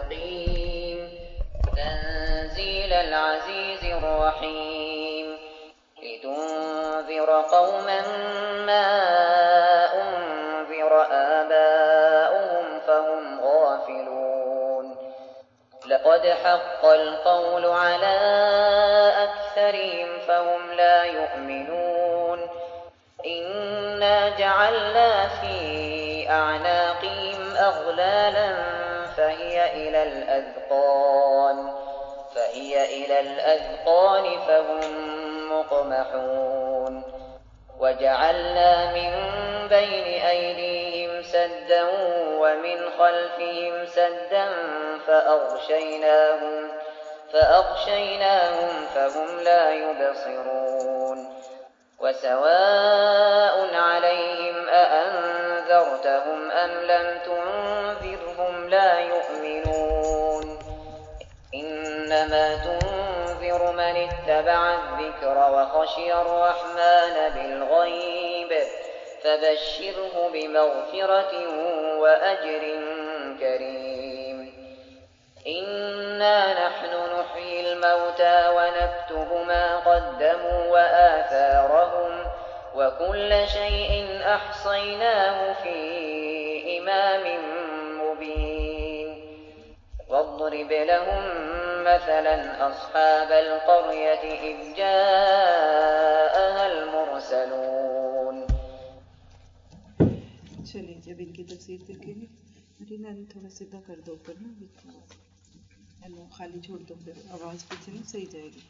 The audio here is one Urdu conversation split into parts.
المستقيم تنزيل العزيز الرحيم لتنذر قوما ما أنذر آباؤهم فهم غافلون لقد حق القول على أكثرهم فهم لا يؤمنون إنا جعلنا في أعناقهم أغلالا فهي إلى الأذقان فهم مقمحون وجعلنا من بين أيديهم سدا ومن خلفهم سدا فأغشيناهم فهم لا يبصرون وسواء عليهم أأنذرتهم أم لم تنذرهم لا يؤمنون إنما تنذر من اتبع الذكر وخشي الرحمن بالغيب فبشره بمغفرة وأجر كريم إنا نحن نحيي الموتى ونكتب ما قدموا وآثارهم وكل شيء أحصيناه في إمام مبين واضرب لهم مثلا أصحاب القرية إذ جاءها المرسلون. چلیے جب ان کی تفسیر دیکھیں گے مرینا تھوڑا سیدھا کر دو اوپر نا خالی چھوڑ دو پھر آواز پیچھے نہیں صحیح جائے گی.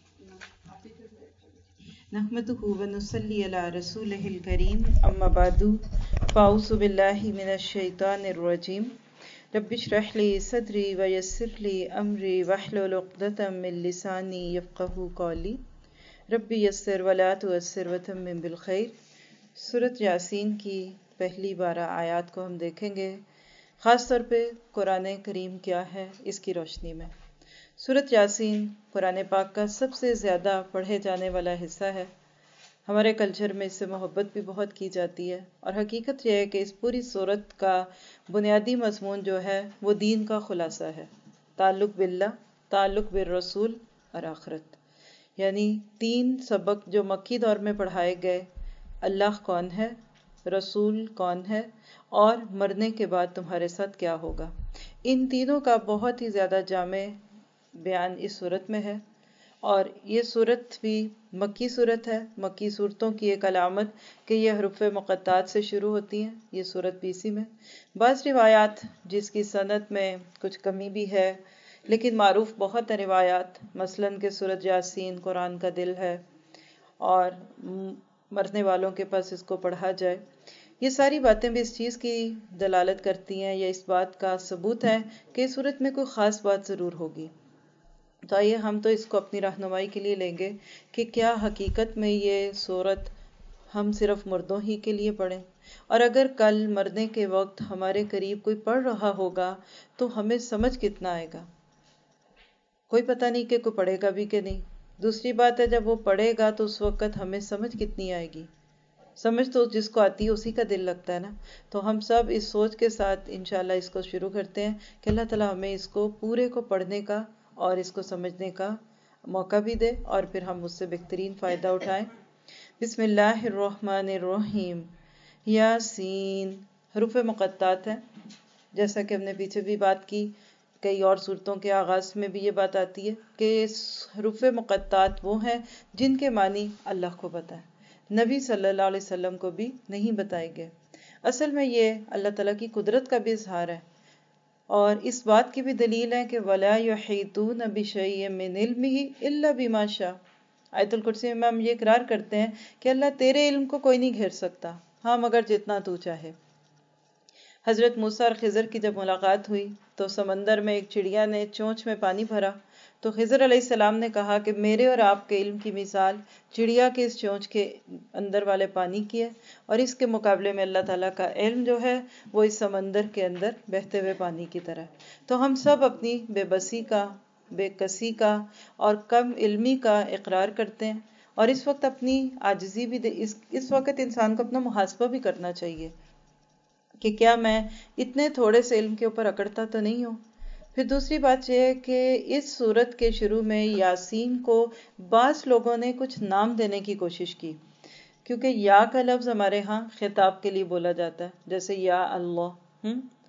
نحمدہ ونصلی علی رسولہ الکریم اما بعد فاعوذ باللہ من الشیطان الرجیم رب اشرح لی صدری ویسر لی امری واحلل عقدۃ من لسانی یفقہوا قولی رب یسر ولا تعسر وتمم بالخیر. سورۃ یاسین کی پہلی 12 آیات کو ہم دیکھیں گے، خاص طور پہ قرآن کریم کیا ہے اس کی روشنی میں. سورۃ یاسین قرآن پاک کا سب سے زیادہ پڑھے جانے والا حصہ ہے. ہمارے کلچر میں اس سے محبت بھی بہت کی جاتی ہے، اور حقیقت یہ ہے کہ اس پوری سورت کا بنیادی مضمون جو ہے وہ دین کا خلاصہ ہے، تعلق باللہ، تعلق بالرسول اور آخرت. یعنی 3 سبق جو مکی دور میں پڑھائے گئے، اللہ کون ہے، رسول کون ہے، اور مرنے کے بعد تمہارے ساتھ کیا ہوگا. ان تینوں کا بہت ہی زیادہ جامع بیان اس صورت میں ہے. اور یہ صورت بھی مکی صورت ہے. مکی صورتوں کی ایک علامت کہ یہ حروف مقطعات سے شروع ہوتی ہیں. یہ صورت بھی اسی میں. بعض روایات جس کی سند میں کچھ کمی بھی ہے، لیکن معروف بہت ہیں روایات، مثلاً کہ سورۃ یاسین قرآن کا دل ہے اور مرنے والوں کے پاس اس کو پڑھا جائے. یہ ساری باتیں بھی اس چیز کی دلالت کرتی ہیں یا اس بات کا ثبوت ہے کہ اس صورت میں کوئی خاص بات ضرور ہوگی. تو آئیے ہم تو اس کو اپنی رہنمائی کے لیے لیں گے کہ کیا حقیقت میں یہ صورت ہم صرف مردوں ہی کے لیے پڑھیں، اور اگر کل مرنے کے وقت ہمارے قریب کوئی پڑھ رہا ہوگا تو ہمیں سمجھ کتنا آئے گا. کوئی پتہ نہیں کہ کوئی پڑھے گا بھی کہ نہیں. دوسری بات ہے جب وہ پڑھے گا تو اس وقت ہمیں سمجھ کتنی آئے گی. سمجھ تو جس کو آتی ہے اسی کا دل لگتا ہے نا. تو ہم سب اس سوچ کے ساتھ انشاءاللہ اس کو شروع کرتے ہیں کہ اللہ تعالیٰ ہمیں اس کو پورے کو پڑھنے کا اور اس کو سمجھنے کا موقع بھی دے، اور پھر ہم اس سے بہترین فائدہ اٹھائیں. بسم اللہ الرحمن الرحیم. یاسین حروف مقطعات ہیں، جیسا کہ ہم نے پیچھے بھی بات کی. کئی اور صورتوں کے آغاز میں بھی یہ بات آتی ہے کہ حروف مقطعات وہ ہیں جن کے معنی اللہ کو پتہ ہے، نبی صلی اللہ علیہ وسلم کو بھی نہیں بتائے گئے. اصل میں یہ اللہ تعالیٰ کی قدرت کا بھی اظہار ہے، اور اس بات کی بھی دلیل ہے کہ وَلَا يُحِيطُونَ بِشَيْءٍ مِّنْ عِلْمِهِ إِلَّا بِمَا شَاءَ. آیت الکرسی میں ہم یہ اقرار کرتے ہیں کہ اللہ تیرے علم کو کوئی نہیں گھیر سکتا، ہاں مگر جتنا تو چاہے. حضرت موسیٰ اور خضر کی جب ملاقات ہوئی تو سمندر میں ایک چڑیا نے چونچ میں پانی بھرا، تو خضر علیہ السلام نے کہا کہ میرے اور آپ کے علم کی مثال چڑیا کے اس چونچ کے اندر والے پانی کی ہے، اور اس کے مقابلے میں اللہ تعالیٰ کا علم جو ہے وہ اس سمندر کے اندر بہتے ہوئے پانی کی طرح. تو ہم سب اپنی بے بسی کا، بے کسی کا اور کم علمی کا اقرار کرتے ہیں، اور اس وقت اپنی عاجزی بھی اس وقت انسان کو اپنا محاسبہ بھی کرنا چاہیے کہ کیا میں اتنے تھوڑے سے علم کے اوپر اکڑتا تو نہیں ہوں. پھر دوسری بات یہ ہے کہ اس سورت کے شروع میں یاسین کو بعض لوگوں نے کچھ نام دینے کی کوشش کی، کیونکہ یا کا لفظ ہمارے ہاں خطاب کے لیے بولا جاتا ہے، جیسے یا اللہ،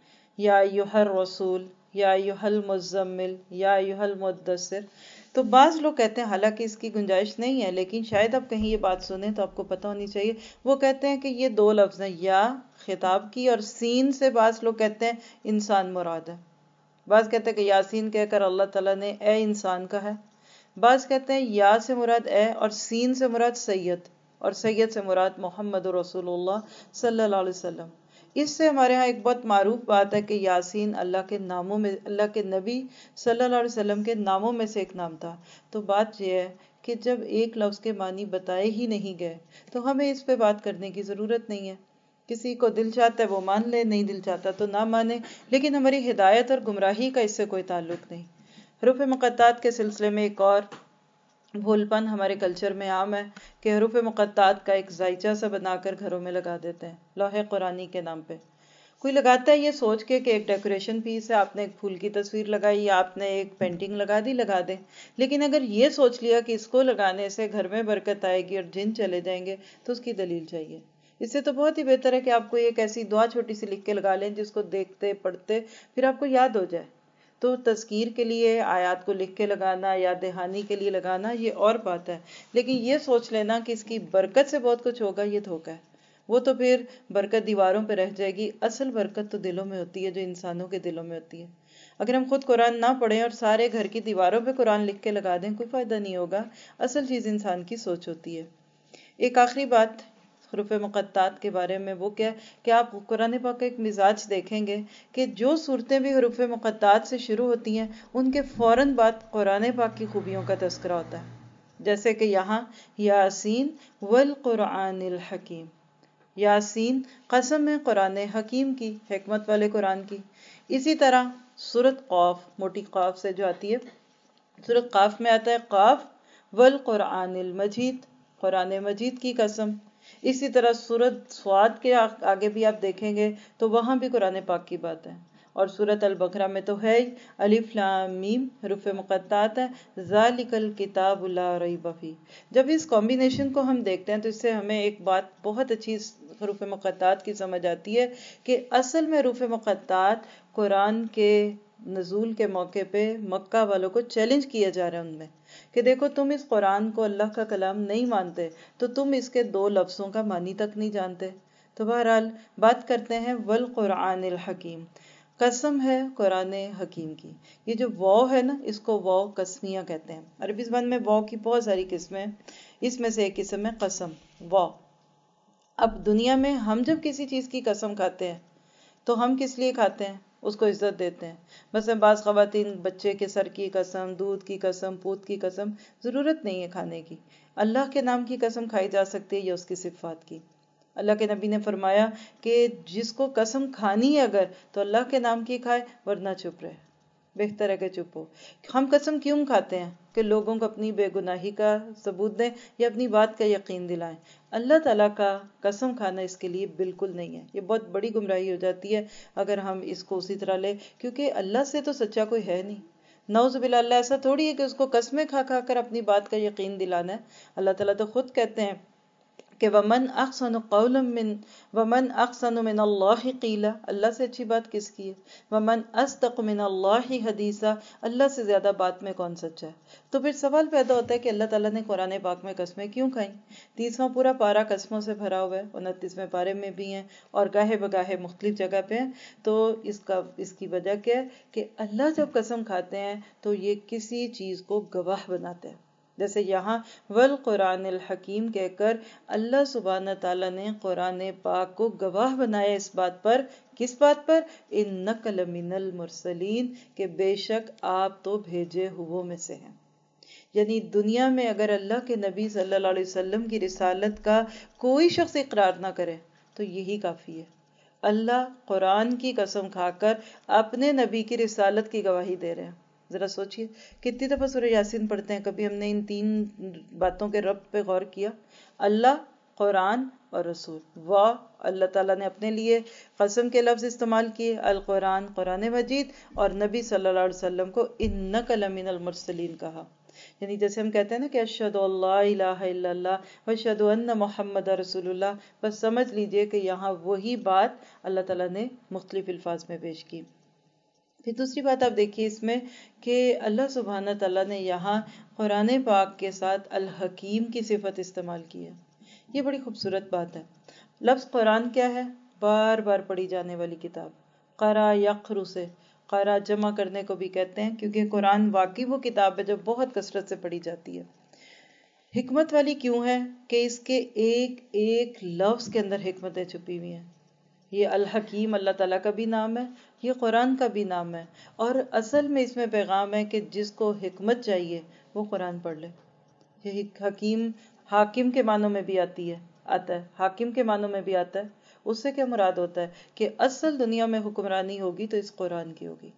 یا ایھا الرسول، یا ایھا المزمل، یا ایھا المدثر۔ تو بعض لوگ کہتے ہیں، حالانکہ اس کی گنجائش نہیں ہے، لیکن شاید آپ کہیں یہ بات سنیں تو آپ کو پتہ ہونی چاہیے، وہ کہتے ہیں کہ یہ دو لفظ ہیں، یا خطاب کی، اور سین سے بعض لوگ کہتے ہیں انسان مراد ہے۔ بعض کہتے ہیں کہ یاسین کہہ کر اللہ تعالیٰ نے اے انسان کا ہے، بعض کہتے ہیں یا سے مراد اے، اور سین سے مراد سید، اور سید سے مراد محمد رسول اللہ صلی اللہ علیہ وسلم۔ اس سے ہمارے ہاں ایک بہت معروف بات ہے کہ یاسین اللہ کے ناموں میں، اللہ کے نبی صلی اللہ علیہ وسلم کے ناموں میں سے ایک نام تھا۔ تو بات یہ ہے کہ جب ایک لفظ کے معنی بتائے ہی نہیں گئے تو ہمیں اس پہ بات کرنے کی ضرورت نہیں ہے۔ کسی کو دل چاہتا ہے وہ مان لے، نہیں دل چاہتا تو نہ مانے، لیکن ہماری ہدایت اور گمراہی کا اس سے کوئی تعلق نہیں۔ حروف مقطعات کے سلسلے میں ایک اور بھول پن ہمارے کلچر میں عام ہے کہ حروف مقطعات کا ایک زائچہ سا بنا کر گھروں میں لگا دیتے ہیں لوح قرآنی کے نام پہ۔ کوئی لگاتا ہے یہ سوچ کے کہ ایک ڈیکوریشن پیس ہے، آپ نے ایک پھول کی تصویر لگائی یا آپ نے ایک پینٹنگ لگا دی، لگا دیں، لیکن اگر یہ سوچ لیا کہ اس کو لگانے سے گھر میں برکت آئے گی اور جن چلے جائیں گے تو اس کی دلیل چاہیے۔ اس سے تو بہت ہی بہتر ہے کہ آپ کو ایک ایسی دعا چھوٹی سی لکھ کے لگا لیں جس کو دیکھتے پڑھتے پھر آپ کو یاد ہو جائے۔ تو تذکیر کے لیے آیات کو لکھ کے لگانا، یاد دہانی کے لیے لگانا، یہ اور بات ہے، لیکن یہ سوچ لینا کہ اس کی برکت سے بہت کچھ ہوگا، یہ دھوکہ ہے۔ وہ تو پھر برکت دیواروں پہ رہ جائے گی، اصل برکت تو دلوں میں ہوتی ہے، جو انسانوں کے دلوں میں ہوتی ہے۔ اگر ہم خود قرآن نہ پڑھیں اور سارے گھر کی دیواروں پہ قرآن لکھ کے لگا دیں، کوئی فائدہ نہیں ہوگا۔ اصل چیز انسان کی سوچ ہوتی ہے۔ ایک آخری بات حروف مقطعات کے بارے میں وہ کیا کہ آپ قرآن پاک کا ایک مزاج دیکھیں گے کہ جو صورتیں بھی حروف مقطعات سے شروع ہوتی ہیں ان کے فوراً بعد قرآن پاک کی خوبیوں کا تذکرہ ہوتا ہے، جیسے کہ یہاں یاسین والقرآن الحکیم، یاسین قسم ہے قرآن حکیم کی، حکمت والے قرآن کی۔ اسی طرح سورت قاف، موٹی قاف سے جو آتی ہے، سورت قاف میں آتا ہے قاف والقرآن المجید، قرآن مجید کی قسم۔ اسی طرح سورت صاد کے آگے بھی آپ دیکھیں گے تو وہاں بھی قرآن پاک کی بات ہے، اور سورت البقرہ میں تو ہے الف لام میم، حروف مقطعات ہے، ذالک الکتاب لا ریب فیہ۔ جب اس کمبینیشن کو ہم دیکھتے ہیں تو اس سے ہمیں ایک بات بہت اچھی حروف مقطعات کی سمجھ آتی ہے کہ اصل میں حروف مقطعات قرآن کے نزول کے موقع پہ مکہ والوں کو چیلنج کیا جا رہا ہے ان میں، کہ دیکھو تم اس قرآن کو اللہ کا کلام نہیں مانتے تو تم اس کے دو لفظوں کا معنی تک نہیں جانتے۔ تو بہرحال بات کرتے ہیں والقرآن الحکیم، قسم ہے قرآن حکیم کی۔ یہ جو واو ہے نا، اس کو واو قسمیہ کہتے ہیں۔ عربی زبان میں واو کی بہت ساری قسمیں ہیں، اس میں سے ایک قسم ہے قسم، واو۔ اب دنیا میں ہم جب کسی چیز کی قسم کھاتے ہیں تو ہم کس لیے کھاتے ہیں؟ اس کو عزت دیتے ہیں۔ مثلا بعض خواتین بچے کے سر کی قسم، دودھ کی قسم، پوت کی قسم، ضرورت نہیں ہے کھانے کی۔ اللہ کے نام کی قسم کھائی جا سکتی ہے یا اس کی صفات کی۔ اللہ کے نبی نے فرمایا کہ جس کو قسم کھانی ہے اگر تو اللہ کے نام کی کھائے، ورنہ چپ رہے، بہتر ہے کہ چپ ہو۔ ہم قسم کیوں کھاتے ہیں؟ کہ لوگوں کو اپنی بے گناہی کا ثبوت دیں یا اپنی بات کا یقین دلائیں۔ اللہ تعالیٰ کا قسم کھانا اس کے لیے بالکل نہیں ہے۔ یہ بہت بڑی گمراہی ہو جاتی ہے اگر ہم اس کو اسی طرح لیں، کیونکہ اللہ سے تو سچا کوئی ہے نہیں۔ نعوذ باللہ، اللہ ایسا تھوڑی ہے کہ اس کو قسمیں کھا کھا کر اپنی بات کا یقین دلانا ہے۔ اللہ تعالیٰ تو خود کہتے ہیں کہ وَمَنْ أَحْسَنُ قَوْلًا وَمَنْ أَحْسَنُ مِنَ اللَّهِ قِيلًا، اللہ سے اچھی بات کس کی ہے؟ وَمَنْ أَصْدَقُ مِنَ اللَّهِ حَدِيثًا، اللہ سے زیادہ بات میں کون سچا ہے؟ تو پھر سوال پیدا ہوتا ہے کہ اللہ تعالیٰ نے قرآن پاک میں قسمیں کیوں کھائیں؟ 30واں پورا پارا قسموں سے بھرا ہوا ہے، 29ویں پارے میں بھی ہیں اور گاہے بگاہے مختلف جگہ پہ ہیں۔ تو اس کی وجہ کیا ہے کہ اللہ جب قسم کھاتے ہیں تو یہ کسی چیز کو گواہ بناتے ہیں، جیسے یہاں والقرآن الحکیم کہہ کر اللہ سبحانہ تعالیٰ نے قرآن پاک کو گواہ بنایا اس بات پر، کس بات پر؟ انک لمن المرسلین، کہ بے شک آپ تو بھیجے ہوئوں میں سے ہیں۔ یعنی دنیا میں اگر اللہ کے نبی صلی اللہ علیہ وسلم کی رسالت کا کوئی شخص اقرار نہ کرے تو یہی کافی ہے۔ اللہ قرآن کی قسم کھا کر اپنے نبی کی رسالت کی گواہی دے رہے ہیں۔ ذرا سوچئے کتنی دفعہ سورہ یاسین پڑھتے ہیں، کبھی ہم نے ان 3 باتوں کے ربط پہ غور کیا؟ اللہ قرآن اور رسول. واہ، اللہ تعالیٰ نے اپنے لیے قسم کے لفظ استعمال کیے، القرآن، قرآن مجید، اور نبی صلی اللہ علیہ وسلم کو انک لمن المرسلین کہا. یعنی جیسے ہم کہتے ہیں نا کہ اشہد اللہ الہ الا اللہ واشہد ان محمد رسول اللہ، بس سمجھ لیجئے کہ یہاں وہی بات اللہ تعالیٰ نے مختلف الفاظ میں پیش کی. پھر دوسری بات آپ دیکھیے اس میں کہ اللہ سبحانہ تعالیٰ نے یہاں قرآن پاک کے ساتھ الحکیم کی صفت استعمال کی ہے. یہ بڑی خوبصورت بات ہے. لفظ قرآن کیا ہے؟ بار بار پڑھی جانے والی کتاب. قرأ یقرؤ سے قرأ جمع کرنے کو بھی کہتے ہیں، کیونکہ قرآن واقعی وہ کتاب ہے جو بہت کثرت سے پڑھی جاتی ہے. حکمت والی کیوں ہے؟ کہ اس کے ایک ایک لفظ کے اندر حکمتیں چھپی ہوئی ہیں. یہ الحکیم اللہ تعالیٰ کا بھی نام ہے، یہ قرآن کا بھی نام ہے، اور اصل میں اس میں پیغام ہے کہ جس کو حکمت چاہیے وہ قرآن پڑھ لے. یہ حکیم حاکم کے معنوں میں بھی آتا ہے، حاکم کے معنوں میں بھی آتا ہے. اس سے کیا مراد ہوتا ہے کہ اصل دنیا میں حکمرانی ہوگی تو اس قرآن کی ہوگی.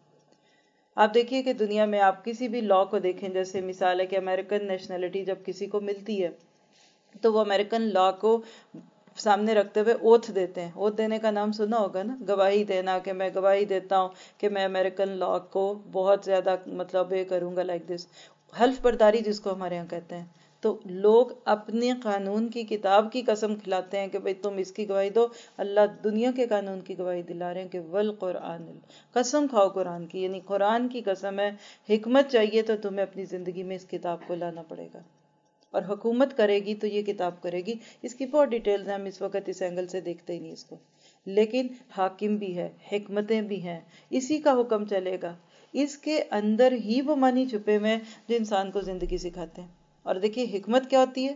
آپ دیکھیے کہ دنیا میں آپ کسی بھی لا کو دیکھیں، جیسے مثال ہے کہ امریکن نیشنلٹی جب کسی کو ملتی ہے تو وہ امریکن لا کو سامنے رکھتے ہوئے اوتھ دیتے ہیں. اوتھ دینے کا نام سنا ہوگا نا، گواہی دینا کہ میں گواہی دیتا ہوں کہ میں امریکن لا کو بہت زیادہ یہ کروں گا، لائک دس، حلف برداری جس کو ہمارے یہاں کہتے ہیں. تو لوگ اپنے قانون کی کتاب کی قسم کھلاتے ہیں کہ بھئی تم اس کی گواہی دو. اللہ دنیا کے قانون کی گواہی دلا رہے ہیں کہ والقرآن، قسم کھاؤ قرآن کی، یعنی قرآن کی قسم ہے. حکمت چاہیے تو تمہیں اپنی زندگی میں اس کتاب کو لانا پڑے گا، اور حکومت کرے گی تو یہ کتاب کرے گی. اس کی بہت ڈیٹیلز ہیں، ہم اس وقت اس اینگل سے دیکھتے ہی نہیں اس کو. لیکن حاکم بھی ہے، حکمتیں بھی ہیں، اسی کا حکم چلے گا. اس کے اندر ہی وہ معنی چھپے ہوئے ہیں جو انسان کو زندگی سکھاتے ہیں. اور دیکھیے حکمت کیا ہوتی ہے؟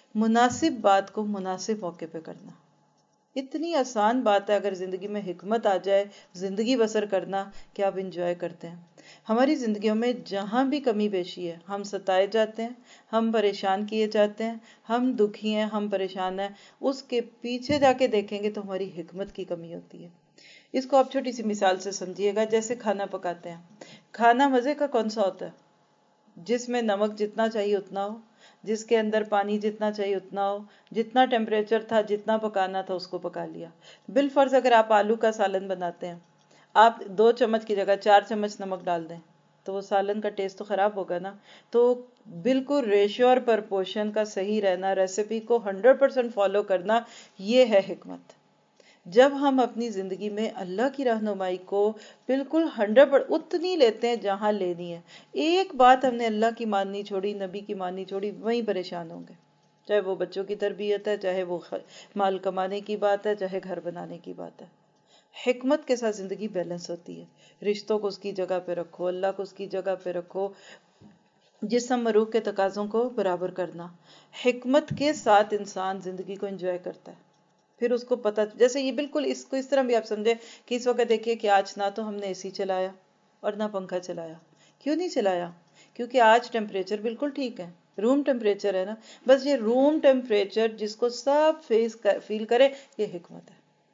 مناسب بات کو مناسب موقع پہ کرنا. اتنی آسان بات ہے اگر زندگی میں حکمت آ جائے زندگی بسر کرنا کہ آپ انجوائے کرتے ہیں. ہماری زندگیوں میں جہاں بھی کمی بیشی ہے، ہم ستائے جاتے ہیں، ہم پریشان کیے جاتے ہیں، ہم دکھی ہیں، ہم پریشان ہیں، اس کے پیچھے جا کے دیکھیں گے تو ہماری حکمت کی کمی ہوتی ہے. اس کو آپ چھوٹی سی مثال سے سمجھیے گا. جیسے کھانا پکاتے ہیں، کھانا مزے کا کون سا ہوتا ہے؟ جس میں نمک جتنا چاہیے اتنا ہو، جس کے اندر پانی جتنا چاہیے اتنا ہو، جتنا ٹیمپریچر تھا، جتنا پکانا تھا اس کو پکا لیا. بالفرض اگر آپ آلو کا سالن بناتے ہیں، آپ 2 چمچ کی جگہ 4 چمچ نمک ڈال دیں تو وہ سالن کا ٹیسٹ تو خراب ہوگا نا. تو بالکل ریشیو اور پرپورشن کا صحیح رہنا، ریسیپی کو 100% فالو کرنا، یہ ہے حکمت. جب ہم اپنی زندگی میں اللہ کی رہنمائی کو بالکل 100% اتنی لیتے ہیں جہاں لینی ہے، ایک بات ہم نے اللہ کی ماننی چھوڑی، نبی کی ماننی چھوڑی، وہیں پریشان ہوں گے. چاہے وہ بچوں کی تربیت ہے، چاہے وہ مال کمانے کی بات ہے، چاہے گھر بنانے کی بات ہے. حکمت کے ساتھ زندگی بیلنس ہوتی ہے. رشتوں کو اس کی جگہ پہ رکھو، اللہ کو اس کی جگہ پہ رکھو، جسم و روح کے تقاضوں کو برابر کرنا. حکمت کے ساتھ انسان زندگی کو انجوائے کرتا ہے. پھر اس کو پتہ، جیسے یہ بالکل اس کو اس طرح بھی آپ سمجھے کہ اس وقت دیکھیے کہ آج نہ تو ہم نے اے سی چلایا اور نہ پنکھا چلایا. کیوں نہیں چلایا؟ کیونکہ آج ٹیمپریچر بالکل ٹھیک ہے، روم ٹیمپریچر ہے نا. بس یہ روم ٹیمپریچر جس کو سب فیل کرے، یہ حکمت ہے.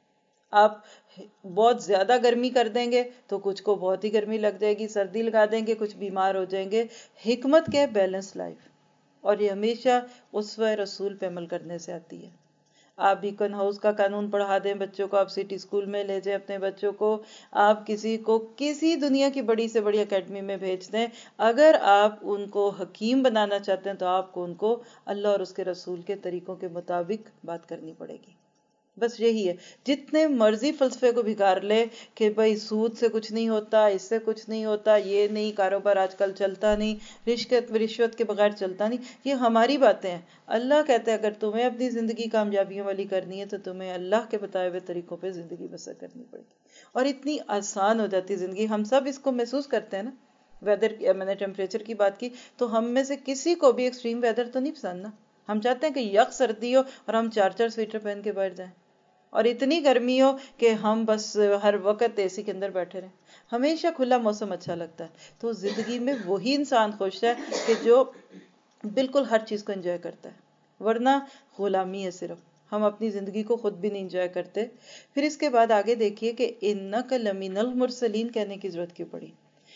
آپ بہت زیادہ گرمی کر دیں گے تو کچھ کو بہت ہی گرمی لگ جائے گی، سردی لگا دیں گے کچھ بیمار ہو جائیں گے. حکمت کے بیلنس لائف، اور یہ ہمیشہ اسوہ رسول پہ عمل کرنے سے آتی ہے. آپ بیکن ہاؤس کا قانون پڑھا دیں بچوں کو، آپ سٹی اسکول میں لے جائیں اپنے بچوں کو، آپ کسی کو کسی دنیا کی بڑی سے بڑی اکیڈمی میں بھیج دیں، اگر آپ ان کو حکیم بنانا چاہتے ہیں تو آپ کو ان کو اللہ اور اس کے رسول کے طریقوں کے مطابق بات کرنی پڑے گی. بس یہی ہے. جتنے مرضی فلسفے کو بھگار لے کہ بھائی سود سے کچھ نہیں ہوتا، اس سے کچھ نہیں ہوتا، یہ نہیں، کاروبار آج کل چلتا نہیں، رشوت کے بغیر چلتا نہیں، یہ ہماری باتیں ہیں. اللہ کہتے ہیں اگر تمہیں اپنی زندگی کامیابیوں والی کرنی ہے تو تمہیں اللہ کے بتائے ہوئے طریقوں پہ زندگی بسر کرنی پڑے گی. اور اتنی آسان ہو جاتی زندگی. ہم سب اس کو محسوس کرتے ہیں نا. ویدر، میں نے ٹیمپریچر کی بات کی تو ہم میں سے کسی کو بھی ایکسٹریم ویدر تو نہیں پسند نا. ہم چاہتے ہیں کہ یک سردی ہو اور ہم 4 سویٹر پہن کے بیٹھ جائیں، اور اتنی گرمی ہو کہ ہم بس ہر وقت اے سی کے اندر بیٹھے رہیں. ہمیشہ کھلا موسم اچھا لگتا ہے. تو زندگی میں وہی انسان خوش ہے کہ جو بالکل ہر چیز کو انجوائے کرتا ہے. ورنہ غلامی ہے صرف. ہم اپنی زندگی کو خود بھی نہیں انجوائے کرتے. پھر اس کے بعد آگے دیکھیے کہ انک لمن المرسلین کہنے کی ضرورت کیوں پڑی.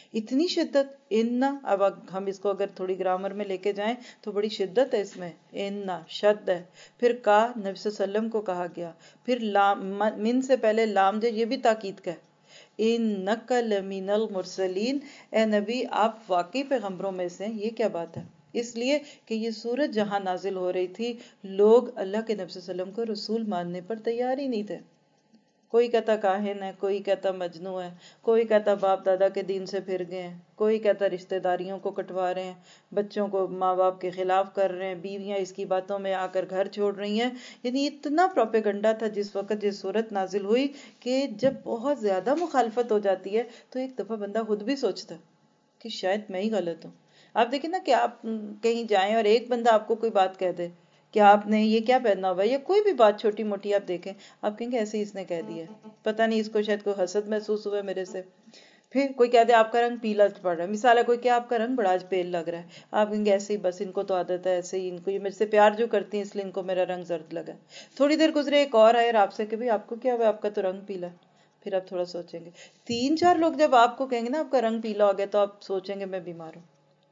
اتنی شدت اننا، اب ہم اس کو اگر تھوڑی گرامر میں لے کے جائیں تو بڑی شدت ہے اس میں، اننا شد ہے، پھر کا نبی صلی اللہ علیہ وسلم کو کہا گیا، پھر لام من سے پہلے لام جو یہ بھی تاکید کا ہے، انک لمن المرسلین، اے نبی آپ واقعی پیغمبروں میں سے ہیں۔ یہ کیا بات ہے؟ اس لیے کہ یہ سورت جہاں نازل ہو رہی تھی لوگ اللہ کے نبی صلی اللہ علیہ وسلم کو رسول ماننے پر تیار ہی نہیں تھے۔ کوئی کہتا کاہن ہے، کوئی کہتا مجنو ہے، کوئی کہتا باپ دادا کے دین سے پھر گئے ہیں، کوئی کہتا رشتہ داریوں کو کٹوا رہے ہیں، بچوں کو ماں باپ کے خلاف کر رہے ہیں، بیویاں اس کی باتوں میں آ کر گھر چھوڑ رہی ہیں۔ یعنی اتنا پروپیگنڈا تھا جس وقت یہ صورت نازل ہوئی کہ جب بہت زیادہ مخالفت ہو جاتی ہے تو ایک دفعہ بندہ خود بھی سوچتا کہ شاید میں ہی غلط ہوں۔ آپ دیکھیں نا کہ آپ کہیں جائیں اور ایک بندہ آپ کو کوئی بات کہہ دے کہ آپ نے یہ کیا پہنا ہوا ہے، یا کوئی بھی بات چھوٹی موٹی آپ دیکھیں، آپ کہیں گے ایسے ہی اس نے کہہ دیا ہے، پتہ نہیں اس کو شاید کوئی حسد محسوس ہوا ہے میرے سے۔ پھر کوئی کہہ دے آپ کا رنگ پیلا پڑ رہا ہے، مثال ہے کوئی کہ آپ کا رنگ بڑا آج پیل لگ رہا ہے، آپ کہیں گے ایسے ہی بس ان کو تو عادت ہے، ایسے ہی ان کو، یہ مجھ سے پیار جو کرتی ہیں اس لیے ان کو میرا رنگ زرد لگا ہے۔ تھوڑی دیر گزرے ایک اور آئے اور آپ سے کہ بھئی آپ کو کیا ہوا، آپ کا تو رنگ پیلا ہے۔ پھر آپ تھوڑا سوچیں گے، تین چار لوگ جب آپ کو کہیں گے نا آپ کا رنگ پیلا ہو گیا تو آپ سوچیں گے میں بیمار ہوں۔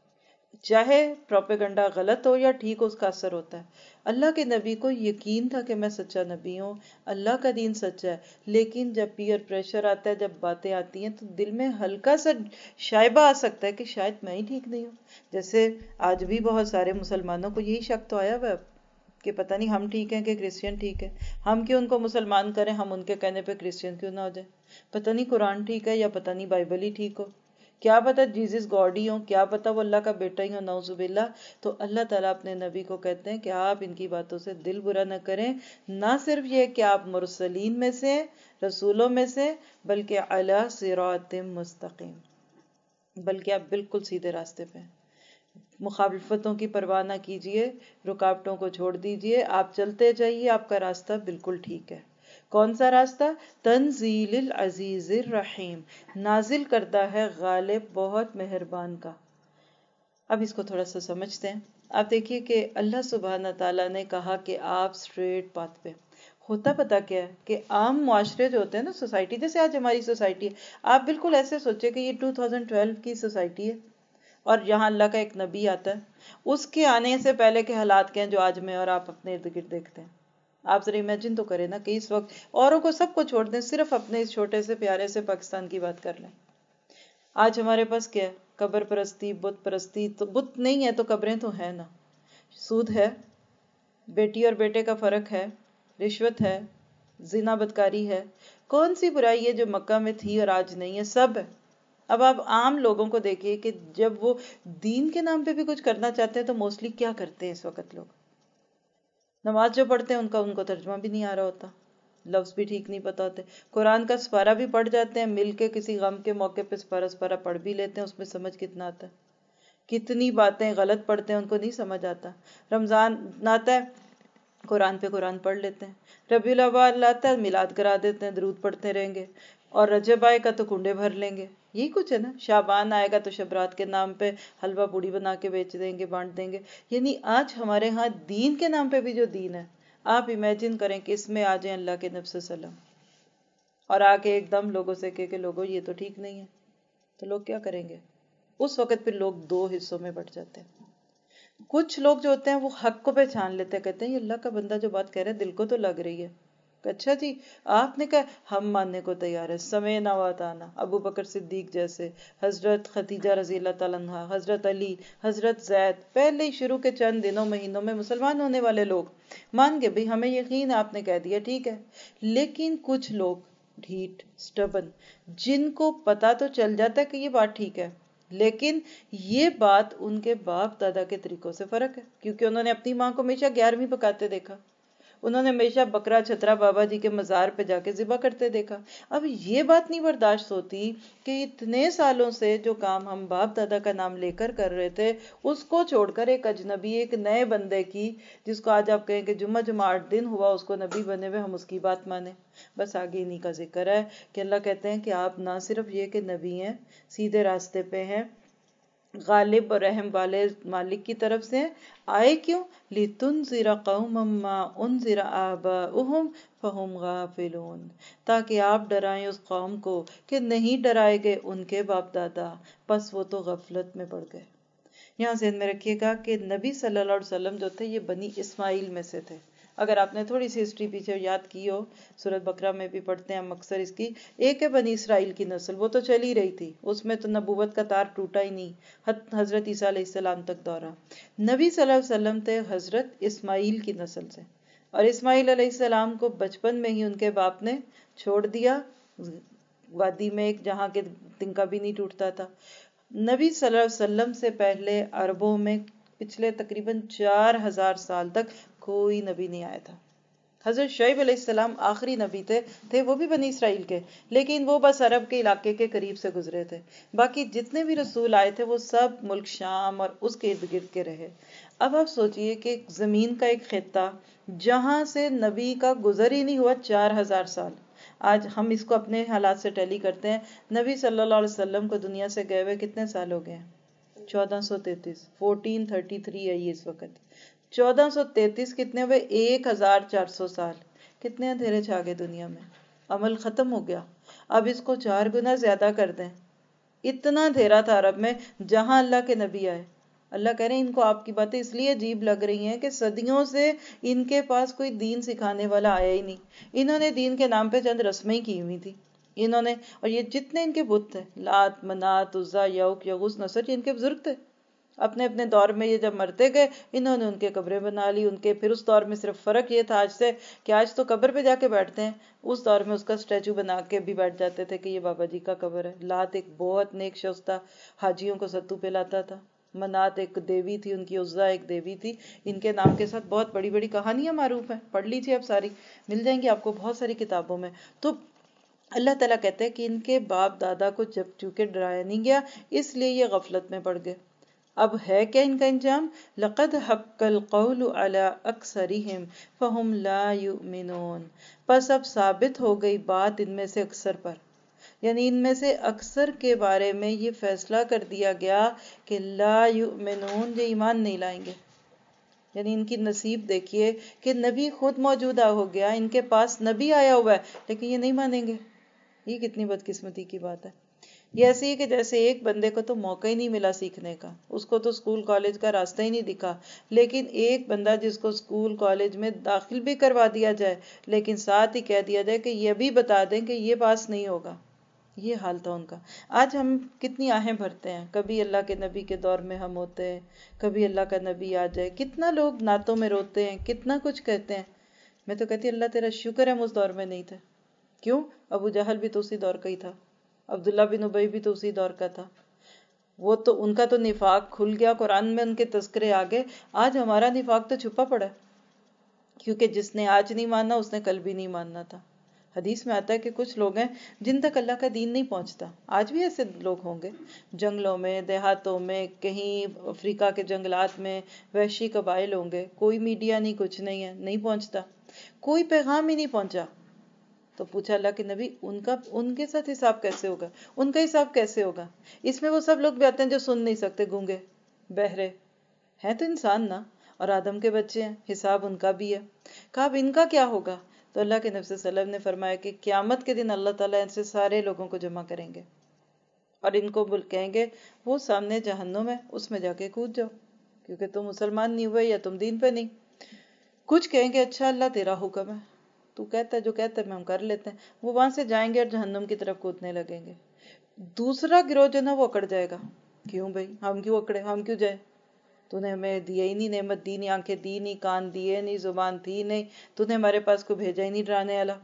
چاہے پروپیگنڈا غلط ہو یا ٹھیک ہو، اس کا اثر ہوتا ہے۔ اللہ کے نبی کو یقین تھا کہ میں سچا نبی ہوں، اللہ کا دین سچا ہے، لیکن جب پیئر پریشر آتا ہے، جب باتیں آتی ہیں تو دل میں ہلکا سا شائبہ آ سکتا ہے کہ شاید میں ہی ٹھیک نہیں ہوں۔ جیسے آج بھی بہت سارے مسلمانوں کو یہی شک تو آیا ہوا ہے کہ پتہ نہیں ہم ٹھیک ہیں کہ کرسچین ٹھیک ہے، ہم کیوں ان کو مسلمان کریں، ہم ان کے کہنے پہ کرسچین کیوں نہ ہو جائیں، پتہ نہیں قرآن ٹھیک ہے یا پتہ نہیں بائبل ہی ٹھیک ہو، کیا پتہ جیزس گاڈ ہی ہوں، کیا پتہ وہ اللہ کا بیٹا ہی ہو، نعوذ باللہ۔ تو اللہ تعالیٰ اپنے نبی کو کہتے ہیں کہ آپ ان کی باتوں سے دل برا نہ کریں، نہ صرف یہ کہ آپ مرسلین میں سے، رسولوں میں سے، بلکہ علی صراط مستقیم، بلکہ آپ بالکل سیدھے راستے پہ ہیں۔ مخالفتوں کی پرواہ نہ کیجیے، رکاوٹوں کو چھوڑ دیجیے، آپ چلتے جائیے، آپ کا راستہ بالکل ٹھیک ہے۔ کون سا راستہ؟ تنزیل العزیز الرحیم، نازل کرتا ہے غالب بہت مہربان کا۔ اب اس کو تھوڑا سا سمجھتے ہیں۔ آپ دیکھیے کہ اللہ سبحانہ تعالیٰ نے کہا کہ آپ اسٹریٹ پاتھ پہ، ہوتا پتا کیا ہے کہ عام معاشرے جو ہوتے ہیں نا، سوسائٹی، جیسے آج ہماری سوسائٹی ہے، آپ بالکل ایسے سوچے کہ یہ 2012 کی سوسائٹی ہے اور یہاں اللہ کا ایک نبی آتا ہے، اس کے آنے سے پہلے کے حالات کے ہیں جو آج میں اور آپ اپنے ارد گرد دیکھتے ہیں۔ آپ ذرا امیجن تو کریں نا کہ اس وقت اوروں کو سب کو چھوڑ دیں، صرف اپنے اس چھوٹے سے پیارے سے پاکستان کی بات کر لیں۔ آج ہمارے پاس کیا ہے؟ قبر پرستی، بت پرستی، تو بت نہیں ہے تو قبریں تو ہیں نا، سود ہے، بیٹی اور بیٹے کا فرق ہے، رشوت ہے، زنا بدکاری ہے، کون سی برائی ہے جو مکہ میں تھی اور آج نہیں ہے؟ سب ہے۔ اب آپ عام لوگوں کو دیکھیے کہ جب وہ دین کے نام پہ بھی کچھ کرنا چاہتے ہیں تو موسٹلی کیا کرتے ہیں اس وقت لوگ؟ نماز جو پڑھتے ہیں ان کو ترجمہ بھی نہیں آ رہا ہوتا، لفظ بھی ٹھیک نہیں پتا ہوتے، قرآن کا سپارہ بھی پڑھ جاتے ہیں، مل کے کسی غم کے موقع پہ سپارہ پڑھ بھی لیتے ہیں، اس میں سمجھ کتنا آتا ہے، کتنی باتیں غلط پڑھتے ہیں ان کو نہیں سمجھ آتا۔ رمضان آتا ہے، قرآن پہ قرآن پڑھ لیتے ہیں، ربیع الاول آتا ہے، میلاد کرا دیتے ہیں، درود پڑھتے رہیں گے، اور رجب آئے گا تو کنڈے بھر لیں گے، یہی کچھ ہے نا، شعبان آئے گا تو شبرات کے نام پہ حلوہ پوڑی بنا کے بیچ دیں گے، بانٹ دیں گے۔ یعنی آج ہمارے ہاں دین کے نام پہ بھی جو دین ہے، آپ امیجن کریں کہ اس میں آ جائیں اللہ کے نبی صلی اللہ علیہ وسلم اور آ کے ایک دم لوگوں سے کہ لوگوں یہ تو ٹھیک نہیں ہے، تو لوگ کیا کریں گے؟ اس وقت پھر لوگ دو حصوں میں بٹ جاتے ہیں۔ کچھ لوگ جو ہوتے ہیں وہ حق کو پہچان لیتے ہیں، کہتے ہیں یہ اللہ کا بندہ جو بات کہہ رہا ہے دل کو تو لگ رہی ہے، کہ اچھا جی آپ نے کہا ہم ماننے کو تیار ہے، سمعنا و اطعنا، ابو بکر صدیق جیسے، حضرت خدیجہ رضی اللہ تعالیٰ عنہا، حضرت علی، حضرت زید، پہلے ہی شروع کے چند دنوں مہینوں میں مسلمان ہونے والے لوگ مان گئے، بھئی ہمیں یقین آپ نے کہہ دیا ٹھیک ہے۔ لیکن کچھ لوگ ڈھیٹ، سٹبن، جن کو پتا تو چل جاتا ہے کہ یہ بات ٹھیک ہے، لیکن یہ بات ان کے باپ دادا کے طریقوں سے فرق ہے، کیونکہ انہوں نے اپنی ماں کو ہمیشہ 11ویں پکاتے دیکھا، انہوں نے ہمیشہ بکرا چھترا بابا جی کے مزار پہ جا کے ذبح کرتے دیکھا۔ اب یہ بات نہیں برداشت ہوتی کہ اتنے سالوں سے جو کام ہم باپ دادا کا نام لے کر کر رہے تھے، اس کو چھوڑ کر ایک اجنبی، ایک نئے بندے کی، جس کو آج آپ کہیں کہ جمعہ 8 دن ہوا اس کو نبی بنے ہوئے، ہم اس کی بات مانیں۔ بس آگے انہی کا ذکر ہے کہ اللہ کہتے ہیں کہ آپ نہ صرف یہ کہ نبی ہیں، سیدھے راستے پہ ہیں، غالب اور رحم والے مالک کی طرف سے آئے کیوں؟ لِتُنذِرَ قَوْمًا مَّا أُنذِرَ آبَاؤُهُمْ فَهُمْ غَافِلُونَ، تاکہ آپ ڈرائیں اس قوم کو کہ نہیں ڈرائے گئے ان کے باپ دادا، پس وہ تو غفلت میں پڑ گئے۔ یہاں ذہن میں رکھیے گا کہ نبی صلی اللہ علیہ وسلم جو تھے یہ بنی اسماعیل میں سے تھے۔ اگر آپ نے تھوڑی سی ہسٹری پیچھے یاد کی ہو، سورۃ بقرہ میں بھی پڑھتے ہیں ہم اکثر اس کی، ایک ہے بنی اسرائیل کی نسل، وہ تو چل ہی رہی تھی، اس میں تو نبوت کا تار ٹوٹا ہی نہیں، حضرت عیسیٰ علیہ السلام تک دورہ۔ نبی صلی اللہ علیہ وسلم تھے حضرت اسماعیل کی نسل سے، اور اسماعیل علیہ السلام کو بچپن میں ہی ان کے باپ نے چھوڑ دیا وادی میں، ایک جہاں کے تنکا بھی نہیں ٹوٹتا تھا۔ نبی صلی اللہ علیہ وسلم سے پہلے عربوں میں پچھلے تقریباً 4000 سال تک کوئی نبی نہیں آیا تھا۔ حضرت شعیب علیہ السلام آخری نبی تھے وہ بھی بنی اسرائیل کے، لیکن وہ بس عرب کے علاقے کے قریب سے گزرے تھے۔ باقی جتنے بھی رسول آئے تھے وہ سب ملک شام اور اس کے ارد گرد کے رہے۔ اب آپ سوچئے کہ زمین کا ایک خطہ جہاں سے نبی کا گزر ہی نہیں ہوا 4000 سال، آج ہم اس کو اپنے حالات سے ٹیلی کرتے ہیں، نبی صلی اللہ علیہ وسلم کو دنیا سے گئے ہوئے کتنے سال ہو گئے ہیں؟ 1433، 1433 ہے یہ اس وقت۔ 1433 کتنے ہوئے؟ 1400 سال۔ کتنے اندھیرے چھا گئے دنیا میں، عمل ختم ہو گیا۔ اب اس کو 4 گنا زیادہ کر دیں، اتنا اندھیرا تھا عرب میں جہاں اللہ کے نبی آئے۔ اللہ کہہ رہے ہیں ان کو آپ کی باتیں اس لیے عجیب لگ رہی ہیں کہ صدیوں سے ان کے پاس کوئی دین سکھانے والا آیا ہی نہیں، انہوں نے دین کے نام پہ چند رسمیں کی ہوئی تھی انہوں نے، اور یہ جتنے ان کے بت تھے، لات، منات، عزا، یعوق، یغوث، نصر، یہ ان کے بزرگ تھے۔ اپنے اپنے دور میں یہ جب مرتے گئے انہوں نے ان کے قبریں بنا لی ان کے، پھر اس دور میں صرف فرق یہ تھا آج سے کہ آج تو قبر پہ جا کے بیٹھتے ہیں، اس دور میں اس کا سٹیچو بنا کے بھی بیٹھ جاتے تھے کہ یہ بابا جی کا قبر ہے۔ لات ایک بہت نیک شخص تھا، حاجیوں کو ستو پلاتا تھا۔ منات ایک دیوی تھی ان کی، عزا ایک دیوی تھی، ان کے نام کے ساتھ بہت بڑی بڑی کہانیاں معروف ہیں، پڑھ لیجیے آپ، ساری مل جائیں گی آپ کو بہت ساری کتابوں میں۔ تو اللہ تعالیٰ کہتے ہیں کہ ان کے باپ دادا کو جب چونکہ ڈرایا نہیں گیا اس لیے یہ غفلت میں پڑ گئے۔ اب ہے کیا ان کا انجام؟ لَقَدْ حَقَّ الْقَوْلُ عَلَىٰ أَكْثَرِهِمْ فَهُمْ لَا يُؤْمِنُونَ، پس اب ثابت ہو گئی بات ان میں سے اکثر پر، یعنی ان میں سے اکثر کے بارے میں یہ فیصلہ کر دیا گیا کہ لا یؤمنون، یہ ایمان نہیں لائیں گے۔ یعنی ان کی نصیب دیکھیے کہ نبی خود موجودہ ہو گیا، ان کے پاس نبی آیا ہوا ہے لیکن یہ نہیں مانیں گے۔ یہ کتنی بدقسمتی کی بات ہے۔ یہ ایسی ہے کہ جیسے ایک بندے کو تو موقع ہی نہیں ملا سیکھنے کا، اس کو تو اسکول کالج کا راستہ ہی نہیں دکھا، لیکن ایک بندہ جس کو اسکول کالج میں داخل بھی کروا دیا جائے لیکن ساتھ ہی کہہ دیا جائے کہ یہ بھی بتا دیں کہ یہ پاس نہیں ہوگا، یہ حال تھا ان کا۔ آج ہم کتنی آہیں بھرتے ہیں، کبھی اللہ کے نبی کے دور میں ہم ہوتے ہیں، کبھی اللہ کا نبی آ جائے، کتنا لوگ نعتوں میں روتے ہیں، کتنا کچھ کہتے ہیں۔ میں تو کہتی اللہ تیرا شکر ہے ہم اس دور میں نہیں تھے۔ کیوں؟ ابو جہل بھی تو اسی دور کا ہی تھا، عبداللہ بن ابی بھی تو اسی دور کا تھا، وہ تو ان کا تو نفاق کھل گیا، قرآن میں ان کے تذکرے آگے۔ آج ہمارا نفاق تو چھپا پڑا ہے، کیونکہ جس نے آج نہیں ماننا اس نے کل بھی نہیں ماننا تھا۔ حدیث میں آتا ہے کہ کچھ لوگ ہیں جن تک اللہ کا دین نہیں پہنچتا، آج بھی ایسے لوگ ہوں گے جنگلوں میں، دیہاتوں میں، کہیں افریقہ کے جنگلات میں وحشی قبائل ہوں گے، کوئی میڈیا نہیں، کچھ نہیں ہے، نہیں پہنچتا، کوئی پیغام ہی نہیں پہنچا۔ تو پوچھا اللہ کے نبی ان کے ساتھ حساب کیسے ہوگا، ان کا حساب کیسے ہوگا؟ اس میں وہ سب لوگ بھی آتے ہیں جو سن نہیں سکتے، گونگے، بہرے ہیں، تو انسان نا، اور آدم کے بچے ہیں، حساب ان کا بھی ہے۔ کہا اب ان کا کیا ہوگا؟ تو اللہ کے نبی صلی اللہ علیہ وسلم نے فرمایا کہ قیامت کے دن اللہ تعالیٰ ان سے سارے لوگوں کو جمع کریں گے اور ان کو کہیں گے وہ سامنے جہنم ہے، اس میں جا کے کود جاؤ، کیونکہ تم مسلمان نہیں ہوئے یا تم دین پہ نہیں۔ کچھ کہیں گے اچھا اللہ تیرا حکم ہے، تو کہتا ہے جو کہتا ہے ہم کر لیتے ہیں، وہ وہاں سے جائیں گے اور جہنم کی طرف کودنے لگیں گے۔ دوسرا گروہ جو نا وہ اکڑ جائے گا، کیوں بھائی ہم کیوں اکڑے، ہم کیوں جائیں، تو نے ہمیں دیا ہی نہیں، نعمت دی نہیں، آنکھیں دی نہیں، کان دیے نہیں، زبان تھی نہیں، تو نے ہمارے پاس کو بھیجا ہی نہیں ڈرانے والا۔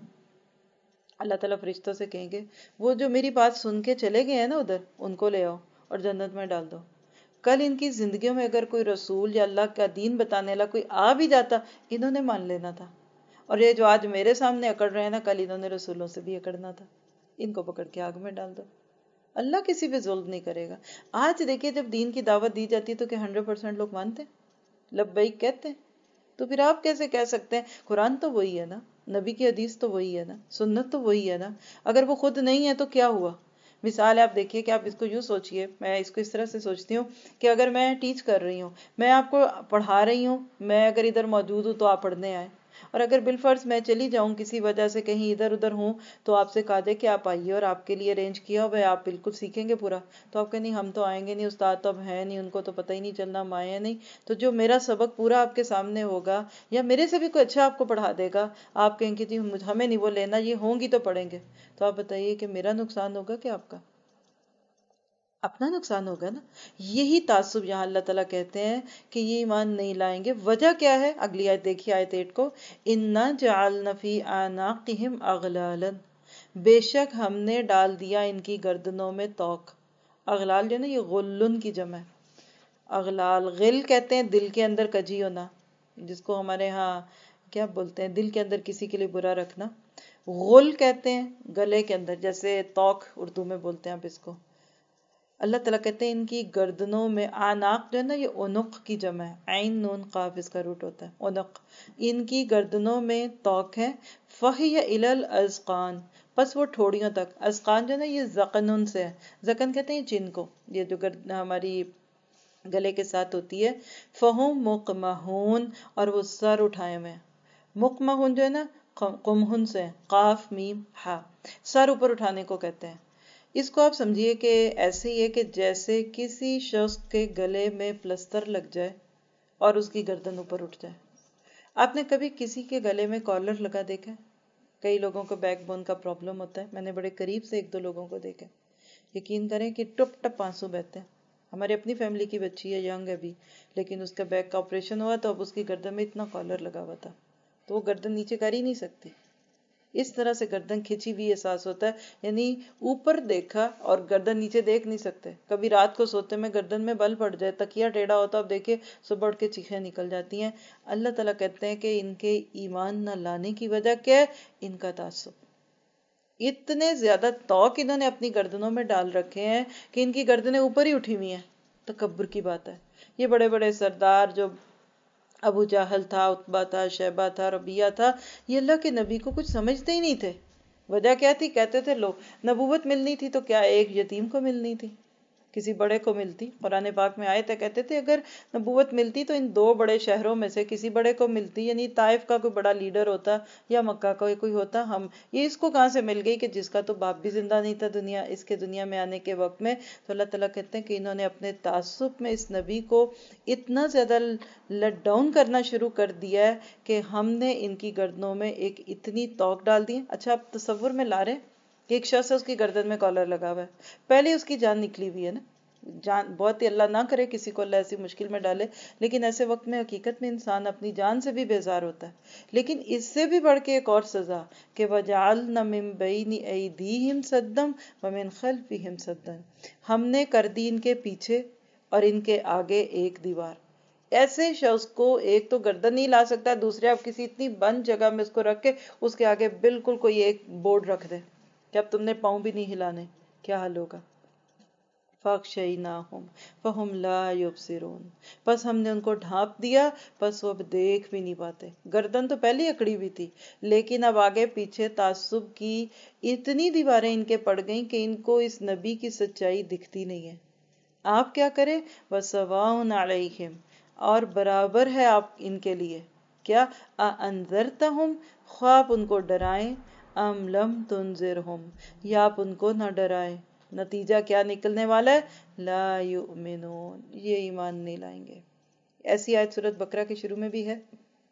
اللہ تعالیٰ فرشتوں سے کہیں گے وہ جو میری بات سن کے چلے گئے ہیں نا ادھر، ان کو لے آؤ اور جنت میں ڈال دو۔ کل ان کی زندگیوں میں اگر کوئی رسول یا اللہ کا دین بتانے والا کوئی آ بھی جاتا، انہوں نے مان لینا تھا، اور یہ جو آج میرے سامنے اکڑ رہے ہیں نا، کل انہوں نے رسولوں سے بھی اکڑنا تھا، ان کو پکڑ کے آگ میں ڈال دو۔ اللہ کسی پہ ظلم نہیں کرے گا۔ آج دیکھیے جب دین کی دعوت دی جاتی ہے تو کہ 100% لوگ مانتے ہیں، لبیک کہتے ہیں، تو پھر آپ کیسے کہہ سکتے ہیں؟ قرآن تو وہی ہے نا، نبی کی حدیث تو وہی ہے نا، سنت تو وہی ہے نا، اگر وہ خود نہیں ہے تو کیا ہوا؟ مثال ہے، آپ دیکھیے کہ آپ اس کو یوں سوچئے، میں اس کو اس طرح سے سوچتی ہوں کہ اگر میں ٹیچ کر رہی ہوں، میں آپ کو پڑھا رہی ہوں، میں اگر ادھر موجود ہوں تو آپ پڑھنے آئیں، اور اگر بالفرض میں چلی جاؤں کسی وجہ سے کہیں ادھر ادھر ہوں تو آپ سے کہا دے کہ آپ آئیے اور آپ کے لیے ارینج کیا ہوا ہے، آپ بالکل سیکھیں گے پورا، تو آپ کہیں نہیں ہم تو آئیں گے نہیں، استاد تو اب ہے نہیں، ان کو تو پتہ ہی نہیں چلنا، ہم آئے ہیں نہیں، تو جو میرا سبق پورا آپ کے سامنے ہوگا یا میرے سے بھی کوئی اچھا آپ کو پڑھا دے گا، آپ کہیں کہ جی ہمیں نہیں وہ لینا، یہ ہوں گی تو پڑھیں گے، تو آپ بتائیے کہ میرا نقصان ہوگا کہ آپ کا؟ اپنا نقصان ہوگا نا۔ یہی تعصب یہاں اللہ تعالیٰ کہتے ہیں کہ یہ ایمان نہیں لائیں گے۔ وجہ کیا ہے؟ اگلی آیت دیکھیے، آیت 8 کو، اِنَّا جَعَلْنَا فِي أَعْنَاقِهِمْ أَغْلَالًا، بے شک ہم نے ڈال دیا ان کی گردنوں میں توق۔ اغلال جو ہے نا، یہ غلن کی جمع ہے۔ اغلال، غل کہتے ہیں دل کے اندر کجی ہونا، جس کو ہمارے ہاں کیا بولتے ہیں، دل کے اندر کسی کے لیے برا رکھنا۔ غل کہتے ہیں گلے کے اندر، جیسے توق اردو میں بولتے ہیں آپ اس کو۔ اللہ تعالیٰ کہتے ہیں ان کی گردنوں میں، آناق جو ہے نا یہ اونق کی جمع ہے، عین نون قاف اس کا روٹ ہوتا ہے، اونق، ان کی گردنوں میں توق ہے، فہی الی الاذقان، پس وہ ٹھوڑیوں تک، اذقان جو ہے نا یہ زقنن سے ہے، زقن کہتے ہیں چین کو، یہ جو ہماری گلے کے ساتھ ہوتی ہے، فہم مقمحون، اور وہ سر اٹھائے ہوئے ہیں، مقمحون جو ہے نا قمہن سے، قاف میم ہا، سر اوپر اٹھانے کو کہتے ہیں۔ اس کو آپ سمجھیے کہ ایسے ہی ہے کہ جیسے کسی شخص کے گلے میں پلستر لگ جائے اور اس کی گردن اوپر اٹھ جائے۔ آپ نے کبھی کسی کے گلے میں کالر لگا دیکھا ہے؟ کئی لوگوں کو بیک بون کا پرابلم ہوتا ہے، میں نے بڑے قریب سے ایک دو لوگوں کو دیکھا، یقین کریں کہ ٹپ ٹپ آنسو بہتے ہیں۔ ہماری اپنی فیملی کی بچی ہے، ینگ ہے ابھی، لیکن اس کا بیک کا آپریشن ہوا تو اب اس کی گردن میں اتنا کالر لگا ہوا تھا تو وہ گردن نیچے کر ہی نہیں سکتی، اس طرح سے گردن کھچی ہوئی احساس ہوتا ہے، یعنی اوپر دیکھا اور گردن نیچے دیکھ نہیں سکتے۔ کبھی رات کو سوتے میں گردن میں بل پڑ جائے، تکیہ ٹیڑھا ہوتا، اب دیکھیں صبح اٹھ کے چیخیں نکل جاتی ہیں۔ اللہ تعالیٰ کہتے ہیں کہ ان کے ایمان نہ لانے کی وجہ کیا ہے؟ ان کا تعصب۔ اتنے زیادہ توق انہوں نے اپنی گردنوں میں ڈال رکھے ہیں کہ ان کی گردنیں اوپر ہی اٹھی ہوئی ہیں۔ تکبر کی بات ہے۔ یہ بڑے بڑے سردار، جو ابو جہل تھا، عتبہ تھا، شیبہ تھا، ربیہ تھا، یہ اللہ کے نبی کو کچھ سمجھتے ہی نہیں تھے۔ وجہ کیا تھی؟ کہتے تھے لو نبوت ملنی تھی تو کیا ایک یتیم کو ملنی تھی، کسی بڑے کو ملتی؟ قرآن پاک میں آئے تھے، کہتے تھے اگر نبوت ملتی تو ان دو بڑے شہروں میں سے کسی بڑے کو ملتی، یعنی طائف کا کوئی بڑا لیڈر ہوتا یا مکہ کا کوئی ہوتا، ہم یہ اس کو کہاں سے مل گئی کہ جس کا تو باپ بھی زندہ نہیں تھا اس کے دنیا میں آنے کے وقت میں۔ تو اللہ تعالیٰ کہتے ہیں کہ انہوں نے اپنے تعصب میں اس نبی کو اتنا زیادہ لٹ ڈاؤن کرنا شروع کر دیا ہے کہ ہم نے ان کی گردنوں میں ایک اتنی توق ڈال دی ہے۔ اچھا آپ تصور میں لا رہے ہیں کہ ایک شخص ہے، اس کی گردن میں کالر لگا ہوا ہے، پہلے اس کی جان نکلی ہوئی ہے نا، جان بہت ہی اللہ نہ کرے کسی کو اللہ ایسی مشکل میں ڈالے، لیکن ایسے وقت میں حقیقت میں انسان اپنی جان سے بھی بیزار ہوتا ہے۔ لیکن اس سے بھی بڑھ کے ایک اور سزا کہ وَجَعَلْنَا مِن بَيْنِ أَيْدِيهِمْ سَدًّا وَمِن خَلْفِهِمْ سَدًّا، ہم نے کر دی ان کے پیچھے اور ان کے آگے ایک دیوار۔ ایسے شخص کو ایک تو گردن نہیں لا سکتا، دوسرے آپ کسی اتنی بند جگہ میں اس کو رکھ کے اس کے آگے بالکل کوئی ایک بورڈ رکھ دے کہ اب تم نے پاؤں بھی نہیں ہلانے، کیا حال ہوگا؟ فَأَغْشَيْنَاهُمْ فَهُمْ لَا يُبْصِرُونَ، بس ہم نے ان کو ڈھانپ دیا، بس وہ اب دیکھ بھی نہیں پاتے۔ گردن تو پہلے اکڑی ہوئی تھی، لیکن اب آگے پیچھے تعصب کی اتنی دیواریں ان کے پڑ گئیں کہ ان کو اس نبی کی سچائی دکھتی نہیں ہے۔ آپ کیا کریں؟ وَسَوَاءٌ عَلَيْهِمْ، اور برابر ہے آپ ان کے لیے، کیا أَأَنذَرْتَهُمْ، خواب ان کو ڈرائیں، أَمْ لَمْ تُنذِرْهُمْ، یا آپ ان کو نہ ڈرائیں، نتیجہ کیا نکلنے والا ہے؟ لا یؤمنون، یہ ایمان نہیں لائیں گے۔ ایسی آیت سورۃ بقرہ کے شروع میں بھی ہے،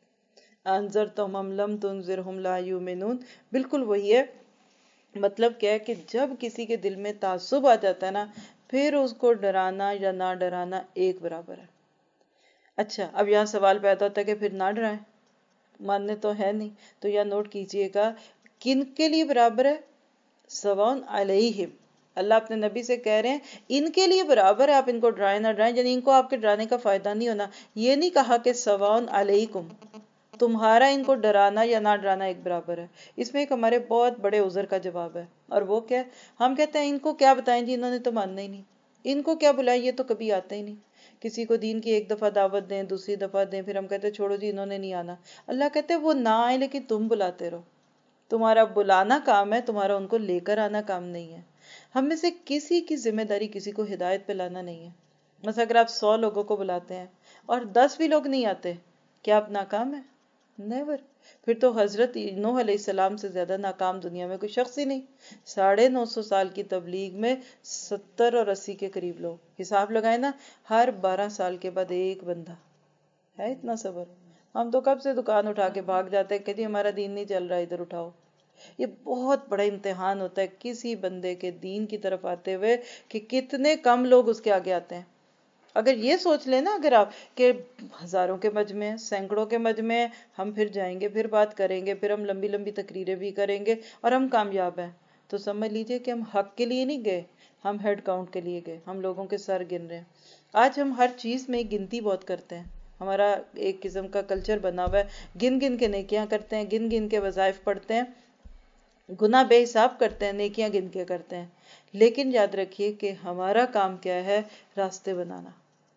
انذرتہم ام لم تنذرہم لا یؤمنون، بالکل وہی ہے۔ مطلب کیا ہے کہ جب کسی کے دل میں تعصب آ جاتا ہے نا، پھر اس کو ڈرانا یا نہ ڈرانا ایک برابر ہے۔ اچھا اب یہاں سوال پیدا ہوتا ہے کہ پھر نہ ڈرائیں، ماننے تو ہے نہیں، تو یا نوٹ کیجئے گا کن کے لیے برابر ہے؟ سواء علیہم، اللہ اپنے نبی سے کہہ رہے ہیں ان کے لیے برابر ہے، آپ ان کو ڈرائیں نہ ڈرائیں، یعنی ان کو آپ کے ڈرانے کا فائدہ نہیں ہونا۔ یہ نہیں کہا کہ سواء علیکم، تمہارا ان کو ڈرانا یا نہ ڈرانا ایک برابر ہے۔ اس میں ایک ہمارے بہت بڑے عذر کا جواب ہے، اور وہ کیا ہے؟ ہم کہتے ہیں ان کو کیا بتائیں جی، انہوں نے تو ماننا ہی نہیں، ان کو کیا بلائیں، یہ تو کبھی آتا ہی نہیں۔ کسی کو دین کی ایک دفعہ دعوت دیں، دوسری دفعہ دیں، پھر ہم کہتے ہیں چھوڑو جی انہوں نے نہیں آنا۔ اللہ کہتے ہیں وہ نہ آئے لیکن تم بلاتے رہو، تمہارا بلانا کام ہے، تمہارا ان کو لے کر آنا کام نہیں ہے۔ ہم میں سے کسی کی ذمہ داری کسی کو ہدایت پہ لانا نہیں ہے. مثلا اگر آپ 100 لوگوں کو بلاتے ہیں اور 10 بھی لوگ نہیں آتے، کیا آپ ناکام ہیں؟ نیور. پھر تو حضرت نوح علیہ السلام سے زیادہ ناکام دنیا میں کوئی شخص ہی نہیں. 950 سال کی تبلیغ میں 70 اور 80 کے قریب لوگ، حساب لگائے نا، ہر 12 سال کے بعد ایک بندہ. ہے اتنا صبر؟ ہم تو کب سے دکان اٹھا کے بھاگ جاتے ہیں کہ جی ہمارا دین نہیں چل رہا، ادھر اٹھاؤ. یہ بہت بڑا امتحان ہوتا ہے کسی بندے کے دین کی طرف آتے ہوئے کہ کتنے کم لوگ اس کے آگے آتے ہیں. اگر یہ سوچ لیں نا اگر آپ کہ ہزاروں کے مجمع ہیں، سینکڑوں کے مجمع ہیں، ہم پھر جائیں گے، پھر بات کریں گے، پھر ہم لمبی لمبی تقریریں بھی کریں گے اور ہم کامیاب ہیں، تو سمجھ لیجئے کہ ہم حق کے لیے نہیں گئے، ہم ہیڈ کاؤنٹ کے لیے گئے، ہم لوگوں کے سر گن رہے ہیں. آج ہم ہر چیز میں گنتی بہت کرتے ہیں. ہمارا ایک قسم کا کلچر بنا ہوا ہے، گن گن کے نیکیاں کرتے ہیں، گن گن کے وظائف پڑھتے ہیں، گناہ بے حساب کرتے ہیں، نیکیاں گن کے کرتے ہیں. لیکن یاد رکھیے کہ ہمارا کام کیا ہے؟ راستے بنانا.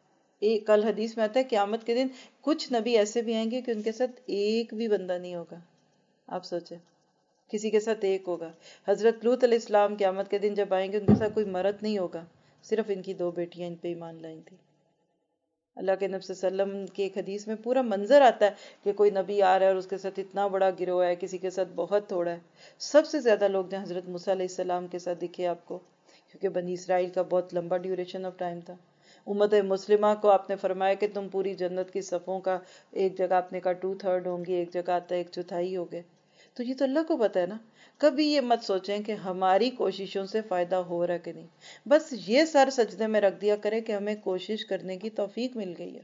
کل حدیث میں آتا ہے قیامت کے دن کچھ نبی ایسے بھی آئیں گے کہ ان کے ساتھ ایک بھی بندہ نہیں ہوگا. آپ سوچیں، کسی کے ساتھ ایک ہوگا. حضرت لوط علیہ السلام قیامت کے دن جب آئیں گے ان کے ساتھ کوئی مرد نہیں ہوگا، صرف ان کی 2 بیٹیاں ان پہ ایمان لائیں تھی. اللہ کے نبی صلی اللہ علیہ وسلم کی ایک حدیث میں پورا منظر آتا ہے کہ کوئی نبی آ رہا ہے اور اس کے ساتھ اتنا بڑا گروہ ہے، کسی کے ساتھ بہت تھوڑا ہے. سب سے زیادہ لوگ جو حضرت موسیٰ علیہ السلام کے ساتھ دکھے آپ کو، کیونکہ بنی اسرائیل کا بہت لمبا ڈیوریشن آف ٹائم تھا. امت مسلمہ کو آپ نے فرمایا کہ تم پوری جنت کی صفوں کا ایک جگہ آپ نے کہا 2/3 ہوں گی، ایک جگہ آتا ہے 1/4 ہو گئے. تو یہ تو اللہ کو پتا ہے نا. کبھی یہ مت سوچیں کہ ہماری کوششوں سے فائدہ ہو رہا کہ نہیں. بس یہ سر سجدے میں رکھ دیا کرے کہ ہمیں کوشش کرنے کی توفیق مل گئی ہے.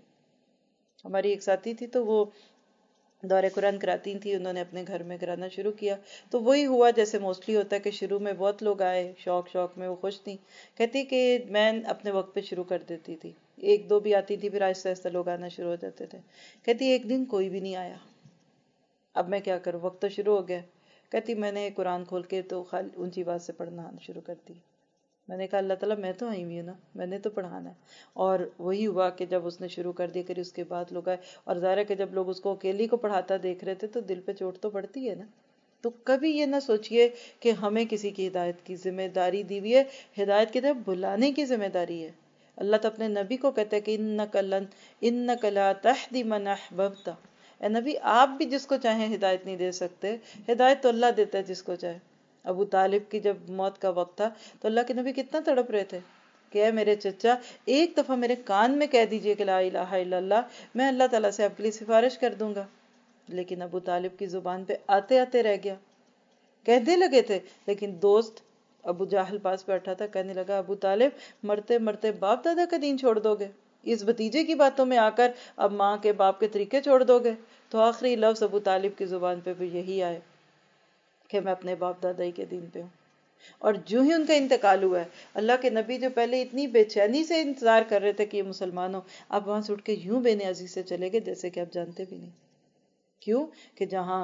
ہماری ایک ساتھی تھی تو وہ دورہ قرآن کراتی تھی، انہوں نے اپنے گھر میں کرانا شروع کیا تو وہی ہوا جیسے موسٹلی ہوتا ہے کہ شروع میں بہت لوگ آئے، شوق میں وہ خوش تھیں. کہتی کہ میں اپنے وقت پہ شروع کر دیتی تھی، 1-2 بھی آتی تھی، پھر آہستہ آہستہ لوگ آنا شروع ہو جاتے تھے. کہتی ایک دن کوئی بھی نہیں آیا، اب میں کیا کروں، وقت تو شروع ہو گیا. کہتی میں نے قرآن کھول کے تو خالی اونچی آواز سے پڑھنا شروع کر دی. میں نے کہا اللہ تعالیٰ میں تو آئی ہوئی ہوں نا، میں نے تو پڑھانا ہے. اور وہی ہوا کہ جب اس نے شروع کر دی کری اس کے بعد لوگ آئے، اور ظاہر ہے کہ جب لوگ اس کو اکیلی کو پڑھاتا دیکھ رہے تھے تو دل پہ چوٹ تو پڑتی ہے نا. تو کبھی یہ نہ سوچئے کہ ہمیں کسی کی ہدایت کی ذمہ داری دی ہوئی ہے. ہدایت کی طرف بلانے کی ذمہ داری ہے. اللہ تو اپنے نبی کو کہتا ہے کہ انک لا تہدی من احببت. اے نبی آپ بھی جس کو چاہیں ہدایت نہیں دے سکتے، ہدایت تو اللہ دیتا ہے جس کو چاہے. ابو طالب کی جب موت کا وقت تھا تو اللہ کے نبی کتنا تڑپ رہے تھے کہ اے میرے چچا ایک دفعہ میرے کان میں کہہ دیجئے کہ لا الہ الا اللہ، میں اللہ تعالیٰ سے آپ کے لیے سفارش کر دوں گا. لیکن ابو طالب کی زبان پہ آتے آتے رہ گیا. کہنے لگے تھے لیکن دوست ابو جہل پاس بیٹھا تھا، کہنے لگا ابو طالب مرتے مرتے باپ دادا کا دین چھوڑ دو گے، اس بھتیجے کی باتوں میں آ کر اب ماں کے باپ کے طریقے چھوڑ دو گے. تو آخری لفظ ابو طالب کی زبان پہ بھی یہی آئے کہ میں اپنے باپ دادا کے دین پہ ہوں. اور جو ہی ان کا انتقال ہوا ہے، اللہ کے نبی جو پہلے اتنی بے چینی سے انتظار کر رہے تھے کہ یہ مسلمان ہو، اب وہاں سے اٹھ کے یوں بے نیازی سے چلے گئے جیسے کہ آپ جانتے بھی نہیں. کیوں کہ جہاں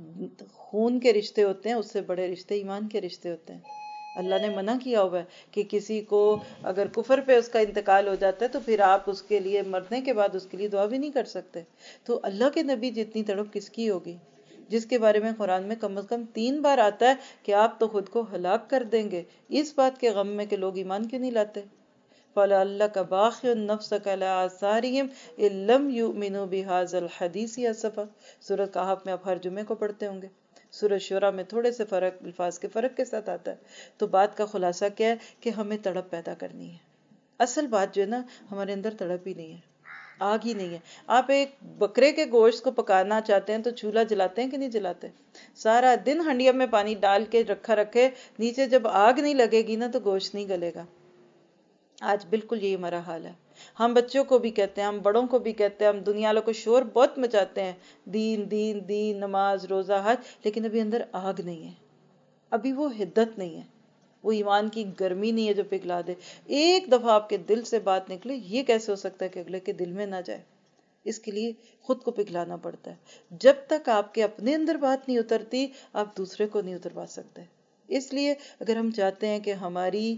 خون کے رشتے ہوتے ہیں اس سے بڑے رشتے ایمان کے رشتے ہوتے ہیں. اللہ نے منع کیا ہوا ہے کہ کسی کو اگر کفر پہ اس کا انتقال ہو جاتا ہے تو پھر آپ اس کے لیے مرنے کے بعد اس کے لیے دعا بھی نہیں کر سکتے. تو اللہ کے نبی جتنی تڑپ کس کی ہوگی، جس کے بارے میں قرآن میں کم از کم 3 بار آتا ہے کہ آپ تو خود کو ہلاک کر دیں گے. اس بات کے غم میں کہ لوگ ایمان کیوں نہیں لاتے. فَلَعَلَّكَ بَاخِعٌ نَفْسَكَ عَلَىٰ آثَارِهِمْ إِن لَّمْ يُؤْمِنُوا بِهَٰذَا الْحَدِيثِ أَسَفًا. سورۃ کہف میں آپ ہر جمعے کو پڑھتے ہوں گے. سورۃ شورى میں تھوڑے سے الفاظ کے فرق کے ساتھ آتا ہے. تو بات کا خلاصہ کیا ہے کہ ہمیں تڑپ پیدا کرنی ہے. اصل بات جو ہے نا، ہمارے اندر تڑپ ہی نہیں ہے، آگ ہی نہیں ہے. آپ ایک بکرے کے گوشت کو پکانا چاہتے ہیں تو چولہا جلاتے ہیں کہ نہیں جلاتے؟ سارا دن ہنڈیا میں پانی ڈال کے رکھے، نیچے جب آگ نہیں لگے گی نا تو گوشت نہیں گلے گا. آج بالکل یہی ہمارا حال ہے. ہم بچوں کو بھی کہتے ہیں، ہم بڑوں کو بھی کہتے ہیں، ہم دنیا والوں کو شور بہت مچاتے ہیں، دین دین دین، نماز روزہ حج، لیکن ابھی اندر آگ نہیں ہے، ابھی وہ حدت نہیں ہے، وہ ایمان کی گرمی نہیں ہے جو پگھلا دے. ایک دفعہ آپ کے دل سے بات نکلے، یہ کیسے ہو سکتا ہے کہ اگلے کے دل میں نہ جائے؟ اس کے لیے خود کو پگھلانا پڑتا ہے. جب تک آپ کے اپنے اندر بات نہیں اترتی آپ دوسرے کو نہیں اتروا سکتے. اس لیے اگر ہم چاہتے ہیں کہ ہماری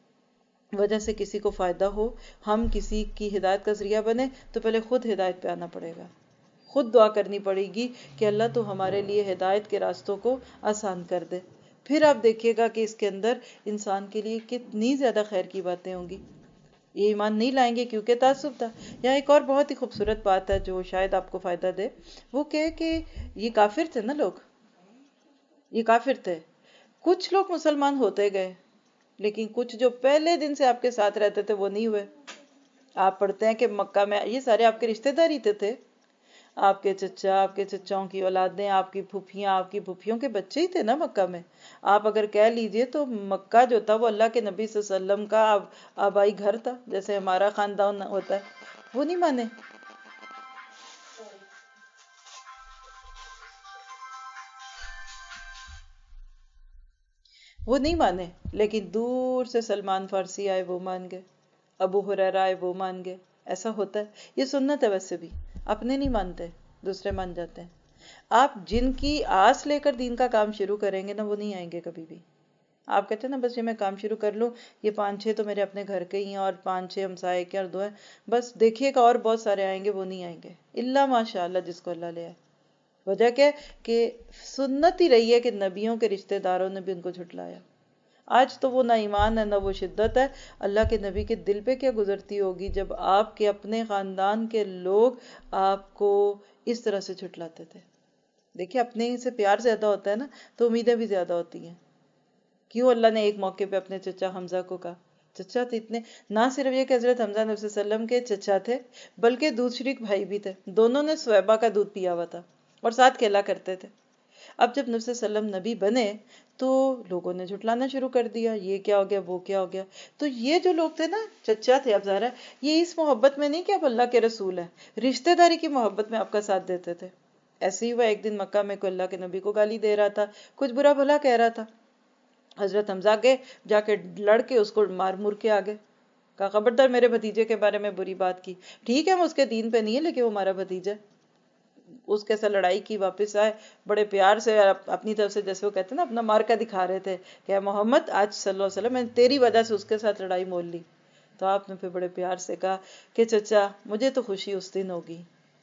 وجہ سے کسی کو فائدہ ہو، ہم کسی کی ہدایت کا ذریعہ بنے، تو پہلے خود ہدایت پہ آنا پڑے گا. خود دعا کرنی پڑے گی کہ اللہ تو ہمارے لیے ہدایت کے راستوں کو آسان کر دے. پھر آپ دیکھیے گا کہ اس کے اندر انسان کے لیے کتنی زیادہ خیر کی باتیں ہوں گی. یہ ایمان نہیں لائیں گے کیونکہ تعصب تھا. یہاں ایک اور بہت ہی خوبصورت بات ہے جو شاید آپ کو فائدہ دے. وہ کہ یہ کافر تھے نا لوگ، یہ کافر تھے. کچھ لوگ مسلمان ہوتے گئے لیکن کچھ جو پہلے دن سے آپ کے ساتھ رہتے تھے وہ نہیں ہوئے. آپ پڑھتے ہیں کہ مکہ میں یہ سارے آپ کے رشتہ داری تھے. آپ کے چچا، آپ کے چچاؤں کی اولادیں، آپ کی پھوپھیاں، آپ کی پھوپھیوں کے بچے ہی تھے نا مکہ میں. آپ اگر کہہ لیجئے تو مکہ جو تھا وہ اللہ کے نبی صلی اللہ علیہ وسلم کا آبائی گھر تھا، جیسے ہمارا خاندان ہوتا ہے. وہ نہیں مانے. وہ نہیں مانے لیکن دور سے سلمان فارسی آئے وہ مان گئے، ابو ہریرہ آئے وہ مان گئے. ایسا ہوتا ہے، یہ سنت ہے. ویسے بھی اپنے نہیں مانتے، دوسرے مان جاتے ہیں. آپ جن کی آس لے کر دین کا کام شروع کریں گے نا وہ نہیں آئیں گے کبھی بھی. آپ کہتے ہیں نا بس یہ میں کام شروع کر لوں، یہ 5-6 تو میرے اپنے گھر کے ہی ہیں اور 5-6 ہمسائے کے اور 2 ہیں، بس دیکھیے گا اور بہت سارے آئیں گے. وہ نہیں آئیں گے الا ماشاء اللہ، جس کو اللہ لے آئے. وجہ کیا ہے کہ سنت ہی رہی ہے کہ نبیوں کے رشتہ داروں نے بھی ان کو جھٹلایا. آج تو وہ نہ ایمان ہے نہ وہ شدت ہے. اللہ کے نبی کے دل پہ کیا گزرتی ہوگی جب آپ کے اپنے خاندان کے لوگ آپ کو اس طرح سے جھٹلاتے تھے. دیکھیے اپنے سے پیار زیادہ ہوتا ہے نا تو امیدیں بھی زیادہ ہوتی ہیں. کیوں اللہ نے ایک موقع پہ اپنے چچا حمزہ کو کہا؟ چچا تھے اتنے، نہ صرف یہ کہ حضرت حمزہ نبی صلی اللہ علیہ وسلم کے چچا تھے بلکہ دودھ شریک بھائی بھی تھے. دونوں نے سویبہ کا دودھ پیا ہوا تھا اور ساتھ کھیلا کرتے تھے. اب جب نبی صلی اللہ علیہ وسلم نبی بنے تو لوگوں نے جھٹلانا شروع کر دیا، یہ کیا ہو گیا، وہ کیا ہو گیا. تو یہ جو لوگ تھے نا، چچا تھے، اب ظاہر ہے یہ اس محبت میں نہیں کہ اب اللہ کے رسول ہیں، رشتہ داری کی محبت میں آپ کا ساتھ دیتے تھے. ایسے ہی وہ ایک دن مکہ میں کوئی اللہ کے نبی کو گالی دے رہا تھا، کچھ برا بھلا کہہ رہا تھا. حضرت حمزہ کے جا کے لڑ کے اس کو مار مور کے آگے کہا خبردار میرے بھتیجے کے بارے میں بری بات کی. ٹھیک ہے ہم اس کے دین پہ نہیں ہے لیکن وہ ہمارا بھتیجا. اس کے ساتھ لڑائی کی، واپس آئے بڑے پیار سے اپنی طرف سے، جیسے وہ کہتے ہیں نا اپنا مارکا دکھا رہے تھے کہ محمد آج صلی اللہ علیہ وسلم میں نے تیری وجہ سے اس کے ساتھ لڑائی مول لی. تو آپ نے پھر بڑے پیار سے کہا کہ چچا مجھے تو خوشی اس دن ہوگی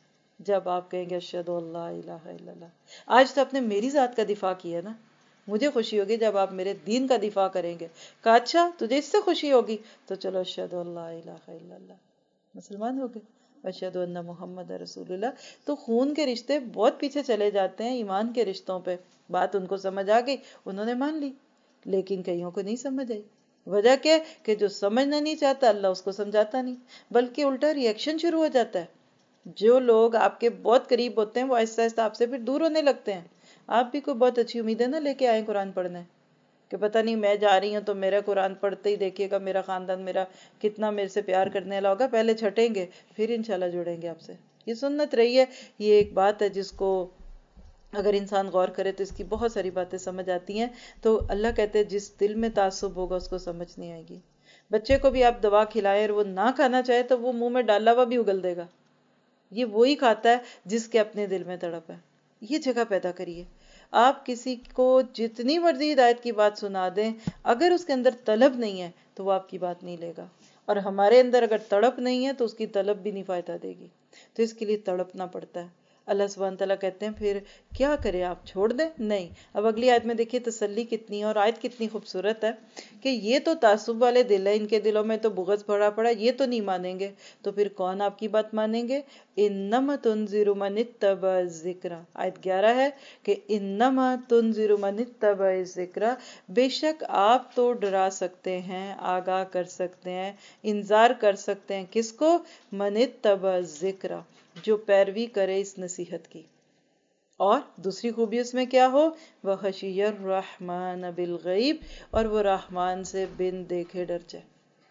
جب آپ کہیں گے اشہد اللہ الہ الا اللہ. آج تو آپ نے میری ذات کا دفاع کیا نا، مجھے خوشی ہوگی جب آپ میرے دین کا دفاع کریں گے. کہا اچھا تجھے اس سے خوشی ہوگی تو چلو اشہد اللہ الہ الا اللہ، مسلمان ہو گئے. اشہد ان محمد رسول اللہ. تو خون کے رشتے بہت پیچھے چلے جاتے ہیں ایمان کے رشتوں پہ. بات ان کو سمجھ آ گئی، انہوں نے مان لی، لیکن کئیوں کو نہیں سمجھ آئی. وجہ کیا کہ جو سمجھنا نہیں چاہتا اللہ اس کو سمجھاتا نہیں، بلکہ الٹا ری ایکشن شروع ہو جاتا ہے. جو لوگ آپ کے بہت قریب ہوتے ہیں وہ آہستہ آہستہ آپ سے پھر دور ہونے لگتے ہیں. آپ بھی کوئی بہت اچھی امید ہے نا لے کے آئیں قرآن پڑھنے، کہ پتہ نہیں میں جا رہی ہوں تو میرا قرآن پڑھتے ہی دیکھیے گا میرا خاندان میرا کتنا میرے سے پیار کرنے والا ہوگا. پہلے چھٹیں گے پھر انشاءاللہ جڑیں گے آپ سے. یہ سنت رہی ہے. یہ ایک بات ہے جس کو اگر انسان غور کرے تو اس کی بہت ساری باتیں سمجھ آتی ہیں. تو اللہ کہتے ہیں جس دل میں تعصب ہوگا اس کو سمجھ نہیں آئے گی. بچے کو بھی آپ دوا کھلائیں اور وہ نہ کھانا چاہے تو وہ منہ میں ڈالا ہوا بھی اگل دے گا. یہ وہی کھاتا ہے جس کے اپنے دل میں تڑپ ہے. یہ جگہ پیدا کریے. آپ کسی کو جتنی مرضی ہدایت کی بات سنا دیں، اگر اس کے اندر طلب نہیں ہے تو وہ آپ کی بات نہیں لے گا. اور ہمارے اندر اگر تڑپ نہیں ہے تو اس کی طلب بھی نہیں فائدہ دے گی. تو اس کے لیے تڑپنا پڑتا ہے. اللہ سبحانہ تعالیٰ کہتے ہیں پھر کیا کرے آپ، چھوڑ دیں؟ نہیں. اب اگلی آیت میں دیکھیے تسلی کتنی ہے اور آیت کتنی خوبصورت ہے کہ یہ تو تعصب والے دل ہے، ان کے دلوں میں تو بغض بھرا پڑا، یہ تو نہیں مانیں گے. تو پھر کون آپ کی بات مانیں گے؟ انما تنذر من اتبع الذکر. آیت 11 ہے کہ انما تنذر من اتبع الذکر، بے شک آپ تو ڈرا سکتے ہیں، آگاہ کر سکتے ہیں، انذار کر سکتے ہیں. کس کو؟ من اتبع الذکر، جو پیروی کرے اس نصیحت کی. اور دوسری خوبی اس میں کیا ہو؟ وَخَشِيَ الرَّحْمَنَ بِالْغَيْبِ، اور وہ رحمان سے بن دیکھے ڈر جائے.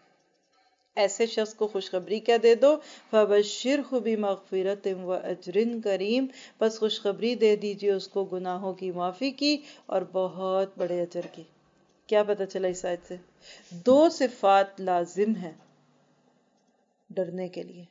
ایسے شخص کو خوشخبری کیا دے دو؟ فَبَشِّرْهُ بِمَغْفِرَةٍ وَأَجْرٍ کریم. بس خوشخبری دے دیجئے اس کو گناہوں کی معافی کی اور بہت بڑے اجر کی. کیا پتہ چلا اس آیت سے؟ 2 صفات لازم ہیں ڈرنے کے لیے.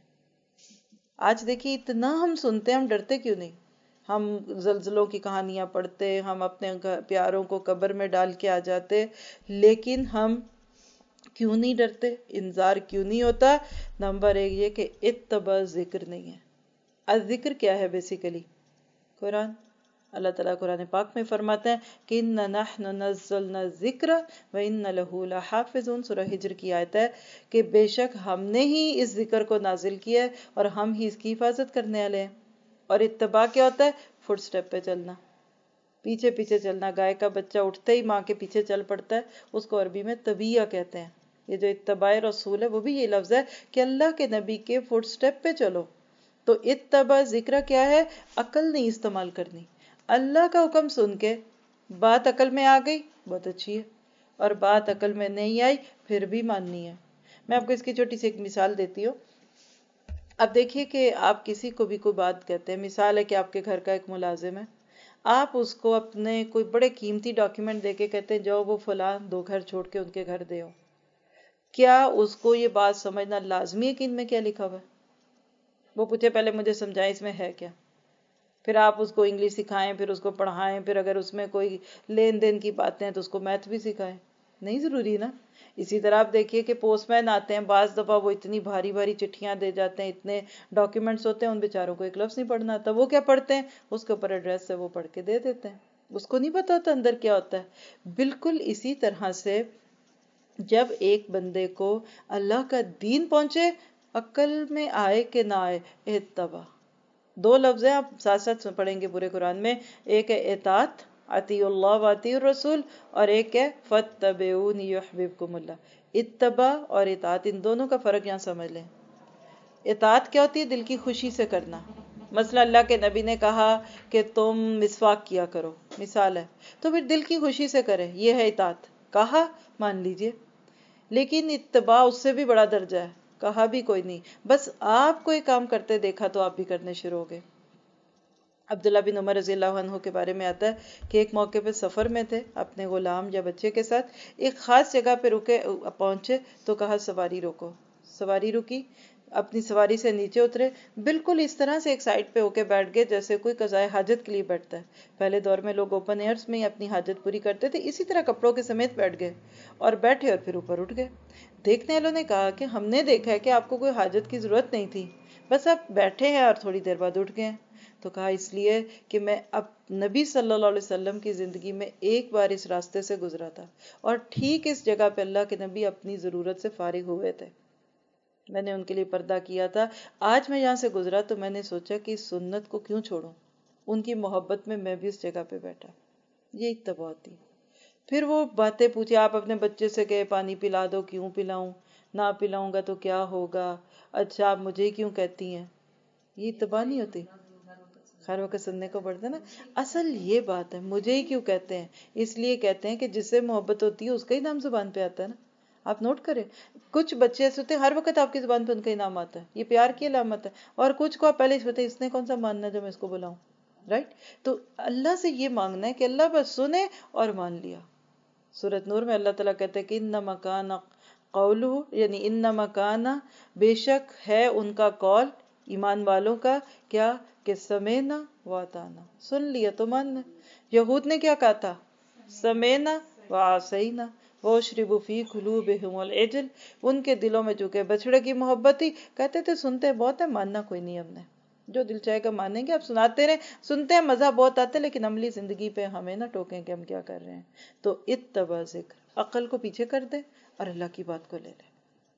آج دیکھیے اتنا ہم سنتے ہیں، ہم ڈرتے کیوں نہیں؟ ہم زلزلوں کی کہانیاں پڑھتے، ہم اپنے پیاروں کو قبر میں ڈال کے آ جاتے، لیکن ہم کیوں نہیں ڈرتے؟ انذار کیوں نہیں ہوتا؟ نمبر 1 یہ کہ اتباع ذکر نہیں ہے. الذکر کیا ہے بیسیکلی؟ قرآن. اللہ تعالیٰ قرآن پاک میں فرماتے ہیں کہ اِنَّا نَحْنُ نَزَّلْنَا الذِّكْرَ وَإِنَّ لَهُ لَحَافِظُونَ، سورہ ہجر کی آیت ہے کہ بے شک ہم نے ہی اس ذکر کو نازل کیا ہے اور ہم ہی اس کی حفاظت کرنے والے ہیں۔ اور اتباع کیا ہوتا ہے؟ فٹ سٹیپ پہ چلنا، پیچھے پیچھے چلنا۔ گائے کا بچہ اٹھتے ہی ماں کے پیچھے چل پڑتا ہے، اس کو عربی میں طبیعہ کہتے ہیں۔ یہ جو اتباع رسول ہے وہ بھی یہ لفظ ہے کہ اللہ کے نبی کے فٹ سٹیپ پہ چلو۔ تو اتباع ذکر کیا ہے؟ عقل نہیں استعمال کرنی، اللہ کا حکم سن کے بات عقل میں آ گئی بہت اچھی ہے، اور بات عقل میں نہیں آئی پھر بھی ماننی ہے۔ میں آپ کو اس کی چھوٹی سی ایک مثال دیتی ہوں۔ اب دیکھیے کہ آپ کسی کو بھی کوئی بات کہتے ہیں، مثال ہے کہ آپ کے گھر کا ایک ملازم ہے، آپ اس کو اپنے کوئی بڑے قیمتی ڈاکیومنٹ دے کے کہتے ہیں جاؤ وہ فلاں 2 گھر چھوڑ کے ان کے گھر دے ہو۔ کیا اس کو یہ بات سمجھنا لازمی ہے کہ ان میں کیا لکھا ہوا ہے؟ وہ پوچھے پہلے مجھے سمجھائیں اس میں ہے کیا؟ پھر آپ اس کو انگلش سکھائیں، پھر اس کو پڑھائیں، پھر اگر اس میں کوئی لین دین کی باتیں ہیں تو اس کو میتھ بھی سکھائیں، نہیں ضروری نا؟ اسی طرح آپ دیکھیے کہ پوسٹ مین آتے ہیں، بعض دفعہ وہ اتنی بھاری بھاری چٹھیاں دے جاتے ہیں، اتنے ڈاکیومنٹس ہوتے ہیں، ان بیچاروں کو ایک لفظ نہیں پڑھنا آتا، وہ کیا پڑھتے ہیں؟ اس کے اوپر ایڈریس ہے وہ پڑھ کے دے دیتے ہیں، اس کو نہیں پتا ہوتا اندر کیا ہوتا ہے۔ بالکل اسی طرح سے جب ایک بندے کو اللہ کا دین پہنچے، عقل میں آئے کہ نہ آئے، اتباع 2 لفظ ہیں، آپ ساتھ ساتھ پڑھیں گے پورے قرآن میں، ایک ہے اطاعت، اطیعوا اللہ و اطیعوا الرسول، اور ایک ہے فاتبعونی یحببکم اللہ۔ اتباع اور اطاعت، ان دونوں کا فرق یہاں سمجھ لیں۔ اطاعت کیا ہوتی ہے؟ دل کی خوشی سے کرنا۔ مثلا اللہ کے نبی نے کہا کہ تم مسواک کیا کرو، مثال ہے، تو پھر دل کی خوشی سے کریں، یہ ہے اطاعت، کہا مان لیجئے۔ لیکن اتباع اس سے بھی بڑا درجہ ہے، کہا بھی کوئی نہیں، بس آپ کوئی کام کرتے دیکھا تو آپ بھی کرنے شروع ہو گئے۔ عبداللہ بن عمر رضی اللہ عنہ کے بارے میں آتا ہے کہ ایک موقع پہ سفر میں تھے اپنے غلام یا بچے کے ساتھ، ایک خاص جگہ پہ پہنچے تو کہا سواری روکو، سواری رکی، اپنی سواری سے نیچے اترے، بالکل اس طرح سے ایک سائڈ پہ ہو کے بیٹھ گئے جیسے کوئی قضائے حاجت کے لیے بیٹھتا ہے۔ پہلے دور میں لوگ اوپن ایئرس میں ہی اپنی حاجت پوری کرتے تھے، اسی طرح کپڑوں کے سمیت بیٹھ گئے اور بیٹھے اور پھر اوپر اٹھ گئے۔ دیکھنے والوں نے کہا کہ ہم نے دیکھا ہے کہ آپ کو کوئی حاجت کی ضرورت نہیں تھی، بس آپ بیٹھے ہیں اور تھوڑی دیر بعد اٹھ گئے۔ تو کہا اس لیے کہ میں اب نبی صلی اللہ علیہ وسلم کی زندگی میں ایک بار اس راستے سے گزرا تھا اور ٹھیک اس جگہ پہ اللہ کے نبی اپنی ضرورت سے فارغ ہوئے تھے، میں نے ان کے لیے پردہ کیا تھا، آج میں یہاں سے گزرا تو میں نے سوچا کہ اس سنت کو کیوں چھوڑوں، ان کی محبت میں بھی اس جگہ پہ بیٹھا۔ یہ اتباع ہوتی۔ پھر وہ باتیں پوچھے، آپ اپنے بچے سے کہے پانی پلا دو، کیوں پلاؤں، نہ پلاؤں گا تو کیا ہوگا، اچھا آپ مجھے کیوں کہتی ہیں، یہ اتباع نہیں ہوتی؟ ہر وقت سننے کو پڑتا ہے نا۔ اصل یہ بات ہے، مجھے ہی کیوں کہتے ہیں، اس لیے کہتے ہیں کہ جس سے محبت ہوتی ہے اس کا ہی نام زبان پہ آتا ہے نا۔ آپ نوٹ کریں، کچھ بچے ایسے ہوتے ہیں ہر وقت آپ کی زبان پہ ان کا ہی نام آتا ہے، یہ پیار کی علامت ہے، اور کچھ کو آپ پہلے ہی اس نے کون سا ماننا ہے جو میں اس کو بلاؤں، رائٹ؟ تو اللہ سے یہ مانگنا ہے کہ اللہ بس سنے اور مان لیا۔ سورۃ نور میں اللہ تعالیٰ کہتے ہیں کہ انما کان قولہ، یعنی انما کان، بے شک ہے ان کا قول، ایمان والوں کا، کیا کہ سمینا واطعنا، سن لیا تو ماننا۔ یہود نے کیا کہا تھا؟ سمینا وعصینا واشربوا فی قلوبہم العجل، ان کے دلوں میں چونکہ بچڑے کی محبت تھی، کہتے تھے سنتے بہت ہے ماننا کوئی نہیں، ہم نے جو دل چاہے گا مانیں گے، آپ سناتے رہیں، سنتے ہیں مزہ بہت آتا ہے، لیکن عملی زندگی پہ ہمیں نہ ٹوکیں کہ ہم کیا کر رہے ہیں۔ تو اتباع ذکر، عقل کو پیچھے کر دیں اور اللہ کی بات کو لے لیں۔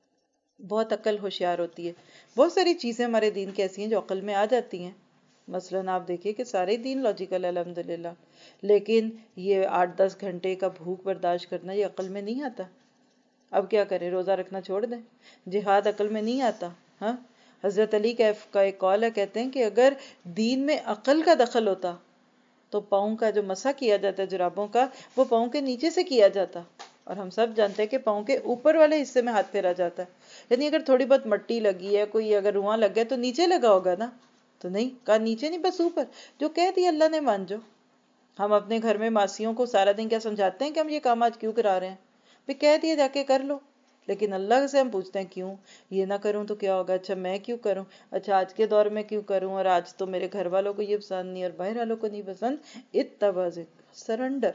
بہت عقل ہوشیار ہوتی ہے، بہت ساری چیزیں ہمارے دین کی ایسی ہیں جو عقل میں آ جاتی ہیں، مثلاً آپ دیکھیے کہ سارے دین لاجیکل ہے الحمدللہ، لیکن یہ 8-10 گھنٹے کا بھوک برداشت کرنا یہ عقل میں نہیں آتا۔ اب کیا کریں، روزہ رکھنا چھوڑ دیں؟ جہاد عقل میں نہیں آتا۔ ہاں، حضرت علی کا ایک قول ہے، کہتے ہیں کہ اگر دین میں عقل کا دخل ہوتا تو پاؤں کا جو مسح کیا جاتا ہے جرابوں کا، وہ پاؤں کے نیچے سے کیا جاتا، اور ہم سب جانتے ہیں کہ پاؤں کے اوپر والے حصے میں ہاتھ پھیرا جاتا ہے، یعنی اگر تھوڑی بہت مٹی لگی ہے، کوئی اگر رواں لگ گیا تو نیچے لگا ہوگا نا، تو نہیں کہا نیچے نہیں، بس اوپر، جو کہہ دیا اللہ نے مان جو۔ ہم اپنے گھر میں ماسیوں کو سارا دن کیا سمجھاتے ہیں کہ ہم یہ کام آج کیوں کرا رہے ہیں، بھی کہہ دیا جا کے کر لو، لیکن اللہ سے ہم پوچھتے ہیں کیوں، یہ نہ کروں تو کیا ہوگا، اچھا میں کیوں کروں، اچھا آج کے دور میں کیوں کروں، اور آج تو میرے گھر والوں کو یہ پسند نہیں اور باہر والوں کو نہیں پسند۔ اتباع ذکر، سرنڈر،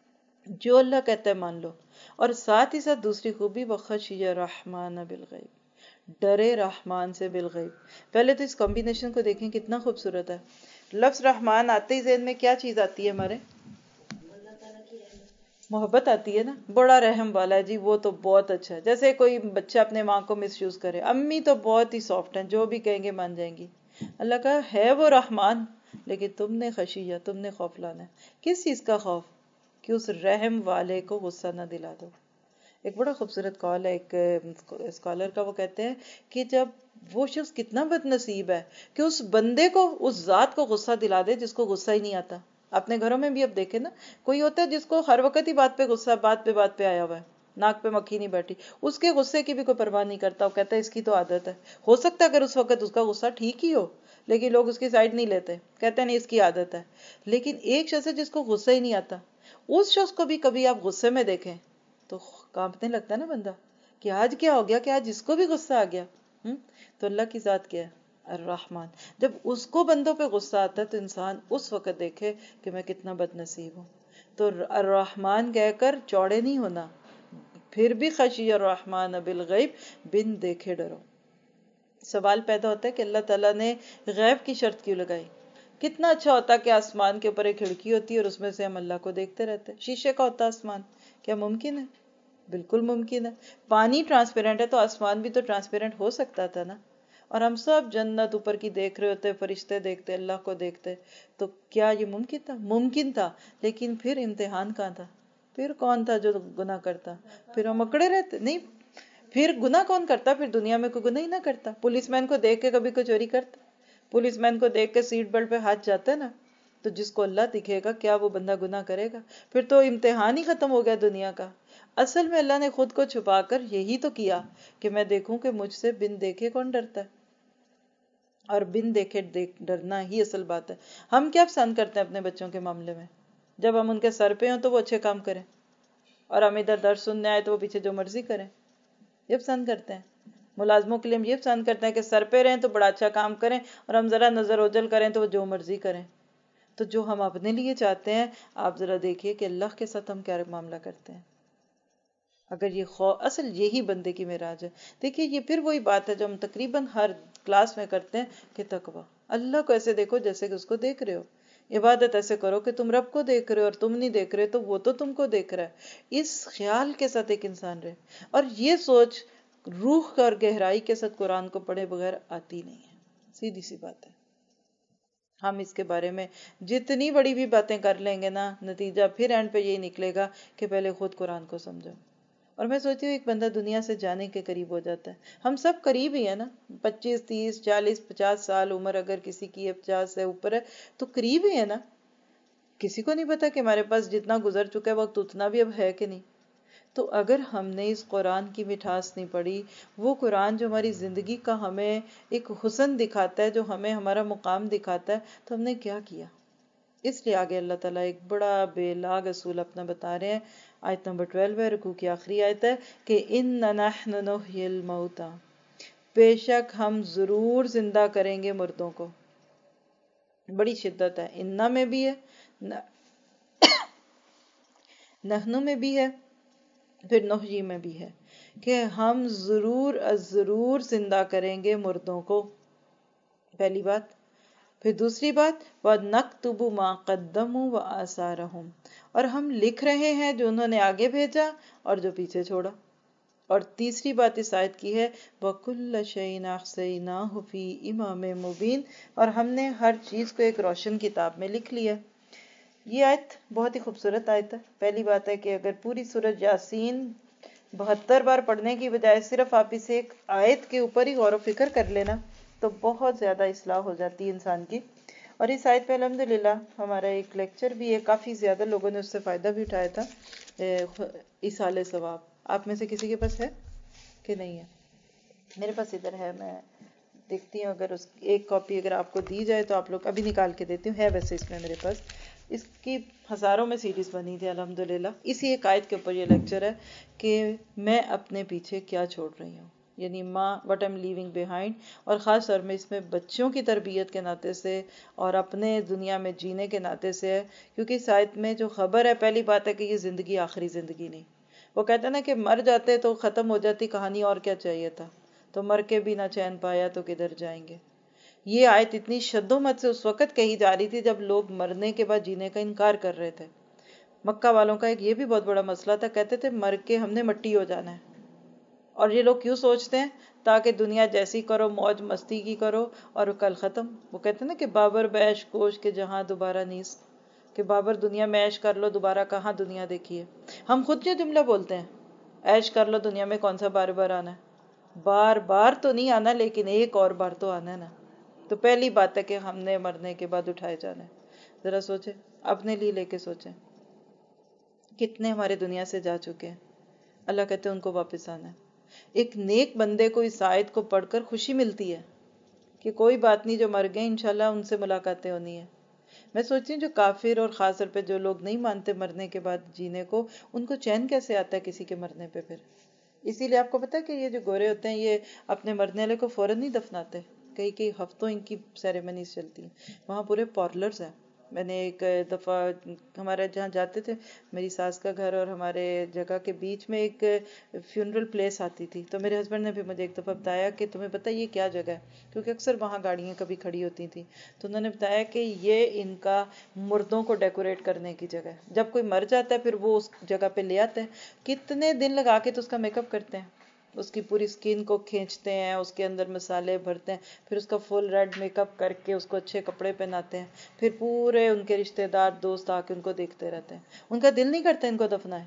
جو اللہ کہتا ہے مان لو۔ اور ساتھ ہی ساتھ دوسری خوبی، وخشی الرحمن بالغیب، ڈرے رحمان سے بالغیب۔ پہلے تو اس کمبینیشن کو دیکھیں کتنا خوبصورت ہے، لفظ رحمان آتے ہی ذہن میں کیا چیز آتی ہے ہمارے؟ محبت آتی ہے نا. بڑا رحم والا ہے جی، وہ تو بہت اچھا ہے. جیسے کوئی بچہ اپنے ماں کو مس یوز کرے، امی تو بہت ہی سافٹ ہیں، جو بھی کہیں گے مان جائیں گی. اللہ کا ہے وہ رحمان، لیکن تم نے خشیہ، تم نے خوف لانا ہے. کس چیز کا خوف؟ کہ اس رحم والے کو غصہ نہ دلا دو. ایک بڑا خوبصورت قول ہے ایک اسکالر کا، وہ کہتے ہیں کہ جب وہ شخص کتنا بد نصیب ہے کہ اس بندے کو، اس ذات کو غصہ دلا دے جس کو غصہ ہی نہیں آتا. اپنے گھروں میں بھی اب دیکھیں نا، کوئی ہوتا ہے جس کو ہر وقت ہی بات پہ غصہ، بات پہ آیا ہوا ہے، ناک پہ مکھی نہیں بیٹھی، اس کے غصے کی بھی کوئی پرواہ نہیں کرتا. وہ کہتا ہے اس کی تو عادت ہے. ہو سکتا ہے اگر اس وقت اس کا غصہ ٹھیک ہی ہو، لیکن لوگ اس کی سائڈ نہیں لیتے، کہتے ہیں نہیں اس کی عادت ہے. لیکن ایک شخص ہے جس کو غصہ ہی نہیں آتا، اس شخص کو بھی کبھی آپ غصے میں دیکھیں تو کانپنے لگتا ہے نا بندہ کہ آج کیا ہو گیا، کہ آج اس کو بھی غصہ آ گیا. تو اللہ کی ذات کیا ہے؟ الرحمن. جب اس کو بندوں پہ غصہ آتا ہے تو انسان اس وقت دیکھے کہ میں کتنا بد نصیب ہوں. تو الرحمن کہہ کر چوڑے نہیں ہونا، پھر بھی خشی الرحمن بالغیب، بن دیکھے ڈرو. سوال پیدا ہوتا ہے کہ اللہ تعالیٰ نے غیب کی شرط کیوں لگائی؟ کتنا اچھا ہوتا کہ آسمان کے اوپر ایک کھڑکی ہوتی ہے اور اس میں سے ہم اللہ کو دیکھتے رہتے. شیشے کا ہوتا آسمان، کیا ممکن ہے؟ بالکل ممکن ہے. پانی ٹرانسپیرنٹ ہے تو آسمان بھی تو ٹرانسپیرنٹ ہو سکتا تھا نا. اور ہم سب جنت اوپر کی دیکھ رہے ہوتے، فرشتے دیکھتے، اللہ کو دیکھتے. تو کیا یہ ممکن تھا؟ ممکن تھا. لیکن پھر امتحان کہاں تھا؟ پھر کون تھا جو گناہ کرتا؟ پھر ہم اکڑے رہتے. نہیں، پھر گناہ کون کرتا؟ پھر دنیا میں کوئی گناہ ہی نہ کرتا. پولیس مین کو دیکھ کے کبھی کوئی چوری کرتا؟ پولیس مین کو دیکھ کے سیٹ بیلٹ پہ ہاتھ جاتا ہے نا. تو جس کو اللہ دکھے گا کیا وہ بندہ گناہ کرے گا؟ پھر تو امتحان ہی ختم ہو گیا دنیا کا. اصل میں اللہ نے خود کو چھپا کر یہی تو کیا کہ میں دیکھوں کہ مجھ سے بن دیکھے کون ڈرتا ہے. اور بن دیکھے ڈرنا ہی اصل بات ہے. ہم کیا پسند کرتے ہیں اپنے بچوں کے معاملے میں؟ جب ہم ان کے سر پہ ہوں تو وہ اچھے کام کریں، اور ہم ادھر درس سننے آئے تو وہ پیچھے جو مرضی کریں. یہ پسند کرتے ہیں. ملازموں کے لیے ہم یہ پسند کرتے ہیں کہ سر پہ رہیں تو بڑا اچھا کام کریں، اور ہم ذرا نظر اوجل کریں تو وہ جو مرضی کریں. تو جو ہم اپنے لیے چاہتے ہیں، آپ ذرا دیکھیے کہ اللہ کے ساتھ ہم کیا معاملہ کرتے ہیں. اگر یہ اصل یہی بندے کی معراج ہے. دیکھیے یہ پھر وہی بات ہے جو ہم تقریباً ہر کلاس میں کرتے ہیں کہ تقویٰ. اللہ کو ایسے دیکھو جیسے کہ اس کو دیکھ رہے ہو. عبادت ایسے کرو کہ تم رب کو دیکھ رہے ہو، اور تم نہیں دیکھ رہے تو وہ تو تم کو دیکھ رہا ہے. اس خیال کے ساتھ ایک انسان رہے. اور یہ سوچ روح اور گہرائی کے ساتھ قرآن کو پڑھے بغیر آتی نہیں ہے. سیدھی سی بات ہے. ہم اس کے بارے میں جتنی بڑی بھی باتیں کر لیں گے نا، نتیجہ پھر اینڈ پہ یہی نکلے گا کہ پہلے خود قرآن کو سمجھو. اور میں سوچتی ہوں ایک بندہ دنیا سے جانے کے قریب ہو جاتا ہے. ہم سب قریب ہی ہیں نا، 25 30 40 50 سال عمر اگر کسی کی 50 سے اوپر ہے تو قریب ہی ہے نا. کسی کو نہیں پتا کہ ہمارے پاس جتنا گزر چکا ہے وقت اتنا بھی اب ہے کہ نہیں. تو اگر ہم نے اس قرآن کی مٹھاس نہیں پڑھی، وہ قرآن جو ہماری زندگی کا ہمیں ایک حسن دکھاتا ہے، جو ہمیں ہمارا مقام دکھاتا ہے، تو ہم نے کیا کیا؟ اس لیے آگے اللہ تعالیٰ ایک بڑا بے لاگ اصول اپنا بتا رہے ہیں. آیت نمبر 12 ہے، رکوع کی آخری آیت ہے کہ اِنَّ نَحْنُ نُحْيِي الْمَوْتَى، بے شک ہم ضرور زندہ کریں گے مردوں کو. بڑی شدت ہے. اِنَّ میں بھی ہے، نحن میں بھی ہے، پھر نحیی میں بھی ہے کہ ہم ضرور زندہ کریں گے مردوں کو. پہلی بات. پھر دوسری بات وَنَكْتُبُ مَا قَدَّمُوا وَآثَارَهُمْ، اور ہم لکھ رہے ہیں جو انہوں نے آگے بھیجا اور جو پیچھے چھوڑا. اور تیسری بات اس آیت کی ہے وَكُلَّ شَيْءٍ أَحْصَيْنَاهُ فِي إِمَامٍ مُبِينٍ، اور ہم نے ہر چیز کو ایک روشن کتاب میں لکھ لیا. یہ آیت بہت ہی خوبصورت آیت ہے. پہلی بات ہے کہ اگر پوری سورۃ یاسین 72 بار پڑھنے کی بجائے صرف آپ اسے ایک آیت کے اوپر ہی غور و فکر کر لینا تو بہت زیادہ اصلاح ہو جاتی ہے انسان کی. اور اس آیت پہ الحمدللہ ہمارا ایک لیکچر بھی ہے، کافی زیادہ لوگوں نے اس سے فائدہ بھی اٹھایا تھا، ایصال ثواب. آپ میں سے کسی کے پاس ہے کہ نہیں ہے؟ میرے پاس ادھر ہے، میں دیکھتی ہوں اگر ایک کاپی اگر آپ کو دی جائے تو آپ لوگ ابھی نکال کے دیتی ہوں. ہے ویسے اس میں میرے پاس، اس کی ہزاروں میں سیریز بنی تھی الحمدللہ. اسی ایک آیت کے اوپر یہ لیکچر ہے کہ میں اپنے پیچھے کیا چھوڑ رہی ہوں، یعنی what I'm leaving behind. اور خاص طور میں اس میں بچوں کی تربیت کے ناطے سے اور اپنے دنیا میں جینے کے ناطے سے ہے. کیونکہ اس آیت میں جو خبر ہے، پہلی بات ہے کہ یہ زندگی آخری زندگی نہیں. وہ کہتے ہیں نا کہ مر جاتے تو ختم ہو جاتی کہانی، اور کیا چاہیے تھا. تو مر کے بھی نہ چین پایا تو کدھر جائیں گے. یہ آیت اتنی شدت سے اس وقت کہی جا رہی تھی جب لوگ مرنے کے بعد جینے کا انکار کر رہے تھے. مکہ والوں کا ایک یہ بھی بہت بڑا مسئلہ تھا، کہتے تھے مر کے ہم نے مٹی ہو جانا ہے. اور یہ لوگ کیوں سوچتے ہیں؟ تاکہ دنیا جیسی کرو، موج مستی کی کرو اور کل ختم. وہ کہتے ہیں نا کہ بابر بیش کوش کے جہاں دوبارہ نیست، کہ بابر دنیا میں عیش کر لو، دوبارہ کہاں دنیا دیکھیے. ہم خود جو جملہ بولتے ہیں، عیش کر لو دنیا میں، کون سا بار بار آنا ہے؟ بار بار تو نہیں آنا، لیکن ایک اور بار تو آنا ہے نا. تو پہلی بات ہے کہ ہم نے مرنے کے بعد اٹھائے جانا ہے. ذرا سوچیں، اپنے لیے لے کے سوچیں، کتنے ہمارے دنیا سے جا چکے ہیں. اللہ کہتے ہیں ان کو واپس آنا ہے. ایک نیک بندے کو اس آیت کو پڑھ کر خوشی ملتی ہے کہ کوئی بات نہیں، جو مر گئے انشاءاللہ ان سے ملاقاتیں ہونی ہیں. میں سوچتی ہوں جو کافر اور خاص طور پہ جو لوگ نہیں مانتے مرنے کے بعد جینے کو، ان کو چین کیسے آتا ہے کسی کے مرنے پہ پھر؟ اسی لیے آپ کو پتا ہے کہ یہ جو گورے ہوتے ہیں یہ اپنے مرنے والے کو فوراً نہیں دفناتے، کئی کئی ہفتوں ان کی سیریمنیز چلتی ہیں. وہاں پورے پارلرز ہیں. میں نے ایک دفعہ ہمارے جہاں جاتے تھے، میری ساس کا گھر اور ہمارے جگہ کے بیچ میں ایک فیونرل پلیس آتی تھی. تو میرے ہسبینڈ نے بھی مجھے ایک دفعہ بتایا کہ تمہیں پتہ یہ کیا جگہ ہے، کیونکہ اکثر وہاں گاڑیاں کبھی کھڑی ہوتی تھیں. تو انہوں نے بتایا کہ یہ ان کا مردوں کو ڈیکوریٹ کرنے کی جگہ ہے. جب کوئی مر جاتا ہے پھر وہ اس جگہ پہ لے آتے ہیں، کتنے دن لگا کے تو اس کا میک اپ کرتے ہیں، اس کی پوری سکن کو کھینچتے ہیں، اس کے اندر مسالے بھرتے ہیں، پھر اس کا فل ریڈ میک اپ کر کے اس کو اچھے کپڑے پہناتے ہیں. پھر پورے ان کے رشتہ دار دوست آ کے ان کو دیکھتے رہتے ہیں. ان کا دل نہیں کرتا ان کو دفنائے.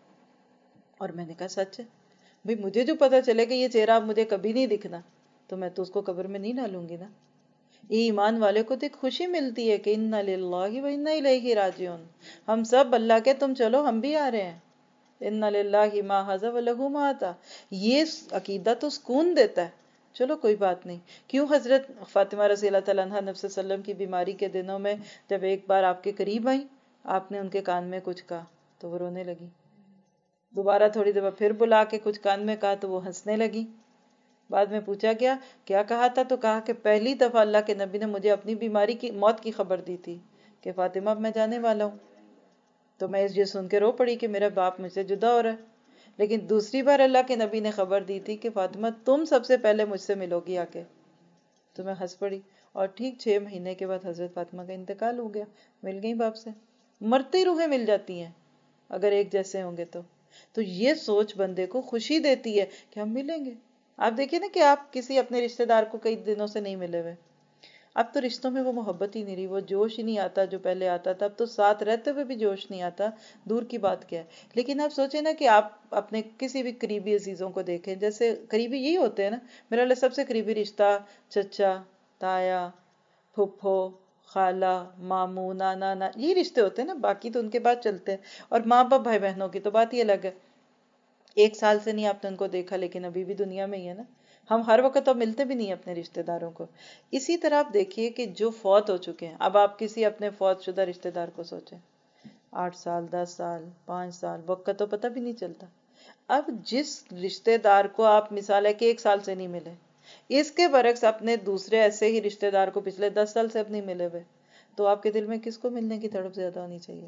اور میں نے کہا سچ ہے بھئی، مجھے جو پتا چلے کہ یہ چہرہ اب مجھے کبھی نہیں دکھنا تو میں تو اس کو قبر میں نہیں ڈالوں گی نا. ایمان والے کو تو ایک خوشی ملتی ہے کہ انا للہ و انا الیہ راجعون. ہم سب اللہ کے، تم چلو ہم بھی آ رہے ہیں. انا للہ ما ھذا ولہ ما آتا. یہ عقیدہ تو سکون دیتا ہے. چلو کوئی بات نہیں. کیوں حضرت فاطمہ رضی اللہ تعالیٰ عنہ نبی صلی اللہ علیہ وسلم کی بیماری کے دنوں میں جب ایک بار آپ کے قریب آئیں، آپ نے ان کے کان میں کچھ کہا تو وہ رونے لگی. دوبارہ تھوڑی دفعہ پھر بلا کے کچھ کان میں کہا تو وہ ہنسنے لگی. بعد میں پوچھا گیا کیا کہا تھا، تو کہا کہ پہلی دفعہ اللہ کے نبی نے مجھے اپنی بیماری کی موت کی خبر دی تھی کہ فاطمہ اب میں جانے والا ہوں. تو میں یہ سن کے رو پڑی کہ میرا باپ مجھ سے جدا ہو رہا ہے. لیکن دوسری بار اللہ کے نبی نے خبر دی تھی کہ فاطمہ تم سب سے پہلے مجھ سے ملو گی آ کے. تو میں ہنس پڑی. اور ٹھیک 6 مہینے کے بعد حضرت فاطمہ کا انتقال ہو گیا. مل گئی باپ سے. مرتی روحیں مل جاتی ہیں اگر ایک جیسے ہوں گے تو یہ سوچ بندے کو خوشی دیتی ہے کہ ہم ملیں گے. آپ دیکھیں نا کہ آپ کسی اپنے رشتہ دار کو کئی دنوں سے نہیں ملے ہوئے، اب تو رشتوں میں وہ محبت ہی نہیں رہی، وہ جوش ہی نہیں آتا جو پہلے آتا تھا. اب تو ساتھ رہتے ہوئے بھی جوش نہیں آتا، دور کی بات کیا ہے. لیکن آپ سوچیں نا کہ آپ اپنے کسی بھی قریبی عزیزوں کو دیکھیں، جیسے قریبی یہی ہوتے ہیں نا. میرا لئے سب سے قریبی رشتہ چچا، تایا، پھپھو، خالہ، ماموں، نانا، یہی رشتے ہوتے ہیں نا. باقی تو ان کے بعد چلتے ہیں. اور ماں باپ بھائی بہنوں کی تو بات ہی الگ ہے. 1 سال سے نہیں آپ نے ان کو دیکھا لیکن ابھی بھی دنیا میں ہی ہے نا. ہم ہر وقت اب ملتے بھی نہیں اپنے رشتہ داروں کو. اسی طرح آپ دیکھیے کہ جو فوت ہو چکے ہیں، اب آپ کسی اپنے فوت شدہ رشتہ دار کو سوچیں، 8 سال، 10 سال، 5 سال، وقت کا تو پتہ بھی نہیں چلتا. اب جس رشتہ دار کو آپ مثال ہے کہ 1 سال سے نہیں ملے، اس کے برعکس اپنے دوسرے ایسے ہی رشتہ دار کو پچھلے 10 سال سے اب نہیں ملے ہوئے، تو آپ کے دل میں کس کو ملنے کی تڑپ زیادہ ہونی چاہیے؟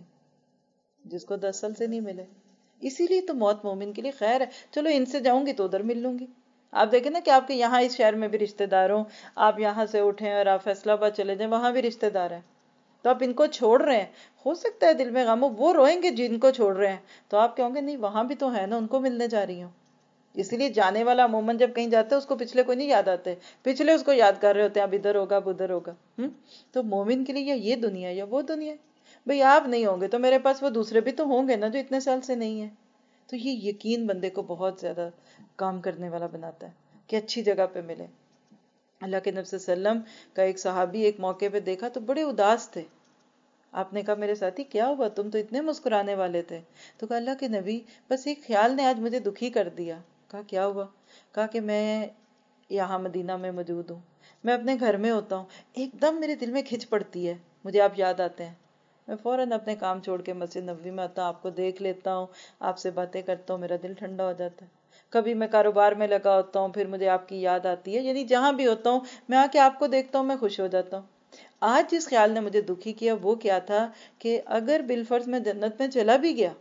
جس کو 10 سال سے نہیں ملے. اسی لیے تو موت مومن کے لیے خیر ہے. چلو ان سے جاؤں گی تو ادھر مل لوں گی. آپ دیکھیں نا کہ آپ کے یہاں اس شہر میں بھی رشتہ دار ہوں، آپ یہاں سے اٹھیں اور آپ فیصل آباد چلے جائیں، وہاں بھی رشتہ دار ہیں. تو آپ ان کو چھوڑ رہے ہیں، ہو سکتا ہے دل میں غم ہو، وہ روئیں گے جن کو چھوڑ رہے ہیں. تو آپ کہوں گے نہیں وہاں بھی تو ہے نا، ان کو ملنے جا رہی ہوں. اسی لیے جانے والا عموماً جب کہیں جاتا ہے اس کو پچھلے کوئی نہیں یاد آتے، پچھلے اس کو یاد کر رہے ہوتے ہیں اب ادھر ہوگا اب ادھر ہوگا. تو مومن کے لیے یا یہ دنیا یا وہ دنیا. بھئی آپ نہیں ہوں گے تو میرے پاس وہ دوسرے بھی تو ہوں گے نا جو اتنے سال سے نہیں ہیں. تو یہ یقین بندے کو بہت زیادہ کام کرنے والا بناتا ہے کہ اچھی جگہ پہ ملے. اللہ کے نبی صلی اللہ علیہ وسلم کا ایک صحابی ایک موقع پہ دیکھا تو بڑے اداس تھے. آپ نے کہا میرے ساتھی کیا ہوا، تم تو اتنے مسکرانے والے تھے. تو کہا اللہ کے نبی بس ایک خیال نے آج مجھے دکھی کر دیا. کہا کیا ہوا؟ کہا کہ میں یہاں مدینہ میں موجود ہوں، میں اپنے گھر میں ہوتا ہوں، ایک دم میرے دل میں کھچ پڑتی ہے، مجھے آپ یاد آتے ہیں، میں فوراً اپنے کام چھوڑ کے مسجد نبوی میں آتا ہوں، آپ کو دیکھ لیتا ہوں، آپ سے باتیں کرتا ہوں، میرا دل ٹھنڈا ہو جاتا ہے. کبھی میں کاروبار میں لگا ہوتا ہوں پھر مجھے آپ کی یاد آتی ہے، یعنی جہاں بھی ہوتا ہوں میں آ کے آپ کو دیکھتا ہوں میں خوش ہو جاتا ہوں. آج جس خیال نے مجھے دکھی کیا وہ کیا تھا کہ اگر بالفرض میں جنت میں چلا بھی گیا،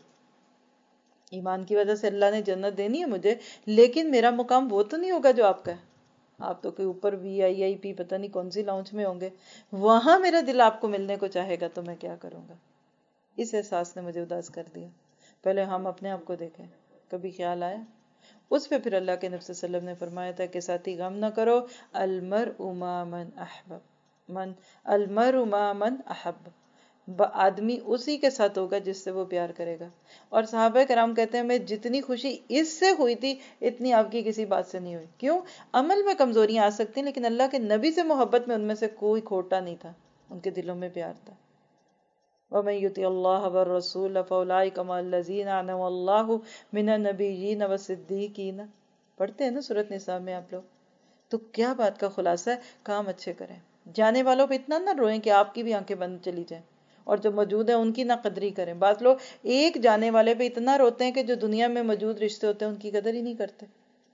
ایمان کی وجہ سے اللہ نے جنت دینی ہے مجھے، لیکن میرا مقام وہ تو نہیں ہوگا جو آپ کا ہے. آپ تو کوئی اوپر VIP پتہ نہیں کون سی لاؤنج میں ہوں گے، وہاں میرا دل آپ کو ملنے کو چاہے گا تو میں کیا کروں گا؟ اس احساس نے مجھے اداس کر دیا۔ پہلے ہم اپنے آپ کو دیکھیں، کبھی خیال آیا؟ اس پہ پھر اللہ کے نبی صلی اللہ علیہ وسلم نے فرمایا تھا کہ ساتھی غم نہ کرو، المرء ما من احبب، المرء ما من احب، آدمی اسی کے ساتھ ہوگا جس سے وہ پیار کرے گا۔ اور صحابہ کرام کہتے ہیں میں جتنی خوشی اس سے ہوئی تھی اتنی آپ کی کسی بات سے نہیں ہوئی۔ کیوں؟ عمل میں کمزوریاں آ سکتی ہیں لیکن اللہ کے نبی سے محبت میں ان میں سے کوئی کھوٹا نہیں تھا، ان کے دلوں میں پیار تھا۔ وَمَن يُطِعِ اللَّهَ وَالرَّسُولَ فَأُولَٰئِكَ مَعَ الَّذِينَ أَنْعَمَ اللَّهُ مِنَ النَّبِيِّينَ وَالصِّدِّيقِينَ۔ پڑھتے ہیں نا سورۃ نساء میں آپ لوگ؟ تو کیا بات کا خلاصہ ہے؟ کام اچھے کریں، جانے والوں پہ اتنا نہ روئیں کہ آپ کی بھی آنکھیں بند چلی جائیں، اور جو موجود ہیں ان کی نہ قدری کریں۔ بعض لوگ ایک جانے والے پہ اتنا روتے ہیں کہ جو دنیا میں موجود رشتے ہوتے ہیں ان کی قدر ہی نہیں کرتے۔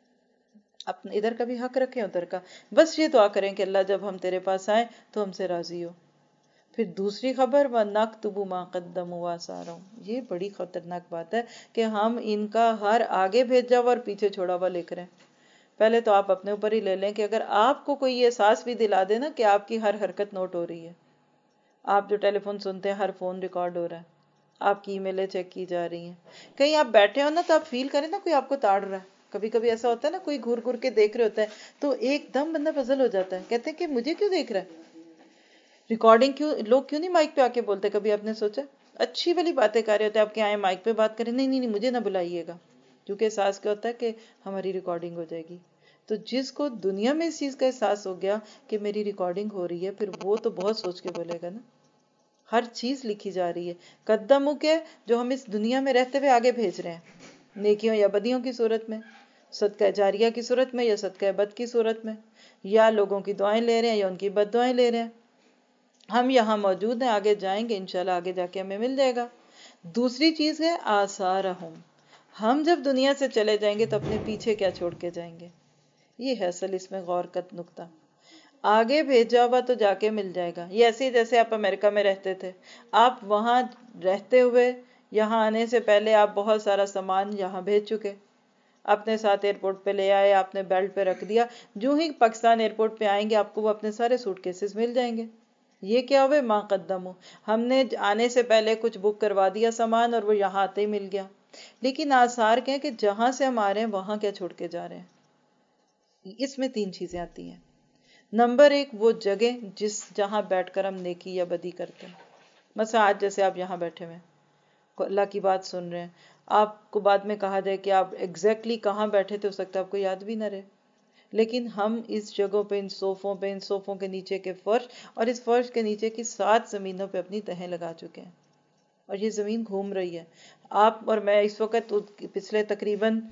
اپنے ادھر کا بھی حق رکھیں، ادھر کا۔ بس یہ دعا کریں کہ اللہ جب ہم تیرے پاس آئیں تو ہم سے راضی ہو۔ پھر دوسری خبر وَنَكْتُبُ مَا قَدَّمُوا وَآثَارَهُمْ، یہ بڑی خطرناک بات ہے کہ ہم ان کا ہر آگے بھیجا ہوا اور پیچھے چھوڑا ہوا لکھ رہے ہیں۔ پہلے تو آپ اپنے اوپر ہی لے لیں کہ اگر آپ کو کوئی یہ احساس بھی دلا دے نا کہ آپ کی ہر حرکت نوٹ ہو رہی ہے، آپ جو ٹیلی فون سنتے ہیں ہر فون ریکارڈ ہو رہا ہے، آپ کی ای میلیں چیک کی جا رہی ہیں، کہیں آپ بیٹھے ہو نا تو آپ فیل کریں نا کوئی آپ کو تاڑ رہا ہے۔ کبھی کبھی ایسا ہوتا ہے نا کوئی گھور گھور کے دیکھ رہے ہوتا ہے تو ایک دم بندہ پزل ہو جاتا ہے، کہتے ہیں کہ مجھے کیوں دیکھ رہا ہے، ریکارڈنگ کیوں، لوگ کیوں نہیں مائک پہ آ کے بولتے؟ کبھی آپ نے سوچا؟ اچھی والی باتیں کر رہے ہوتے ہیں، آپ کے آئے مائک پہ بات کریں، نہیں نہیں نہیں مجھے نہ بلائیے گا، کیونکہ احساس کیا ہوتا ہے کہ ہماری ریکارڈنگ ہو جائے گی۔ تو جس کو دنیا میں اس چیز کا احساس ہو گیا کہ میری ریکارڈنگ ہو رہی ہے، پھر وہ تو بہت سوچ کے بولے گا نا۔ ہر چیز لکھی جا رہی ہے، قدموں کے جو ہم اس دنیا میں رہتے ہوئے آگے بھیج رہے ہیں، نیکیوں یا بدیوں کی صورت میں، صدقہ جاریہ کی صورت میں یا صدقہ بد کی صورت میں، یا لوگوں کی دعائیں لے رہے ہیں یا ان کی بد دعائیں لے رہے ہیں۔ ہم یہاں موجود ہیں، آگے جائیں گے انشاءاللہ، آگے جا کے ہمیں مل جائے گا۔ دوسری چیز ہے آثارہم، ہم جب دنیا سے چلے جائیں گے تو اپنے پیچھے کیا چھوڑ کے جائیں گے؟ یہ ہے اصل اس میں غور کا نقطہ۔ آگے بھیجا ہوا تو جا کے مل جائے گا، یہ ایسے ہی جیسے آپ امریکہ میں رہتے تھے، آپ وہاں رہتے ہوئے یہاں آنے سے پہلے آپ بہت سارا سامان یہاں بھیج چکے، اپنے ساتھ ایئرپورٹ پہ لے آئے، آپ نے بیلٹ پہ رکھ دیا، جو ہی پاکستان ایئرپورٹ پہ آئیں گے آپ کو وہ اپنے سارے سوٹ کیسز مل جائیں گے۔ یہ کیا ہوئے؟ ما قدمو، ہم نے آنے سے پہلے کچھ بک کروا دیا سامان اور وہ یہاں آتے ہی مل گیا۔ لیکن آثار کیا کہ جہاں سے ہم آ رہے ہیں وہاں کیا چھوڑ کے جا رہے ہیں؟ اس میں تین چیزیں آتی ہیں۔ نمبر ایک، وہ جگہ جہاں بیٹھ کر ہم نیکی یا بدی کرتے ہیں۔ مثلا آج جیسے آپ یہاں بیٹھے ہوئے ہیں، اللہ کی بات سن رہے ہیں، آپ کو بعد میں کہا جائے کہ آپ ایگزیکٹلی کہاں بیٹھے تھے، ہو سکتا ہے آپ کو یاد بھی نہ رہے، لیکن ہم اس جگہوں پہ، ان صوفوں کے نیچے کے فرش اور اس فرش کے نیچے کی 7 زمینوں پہ اپنی تہیں لگا چکے ہیں، اور یہ زمین گھوم رہی ہے۔ آپ اور میں اس وقت پچھلے تقریباً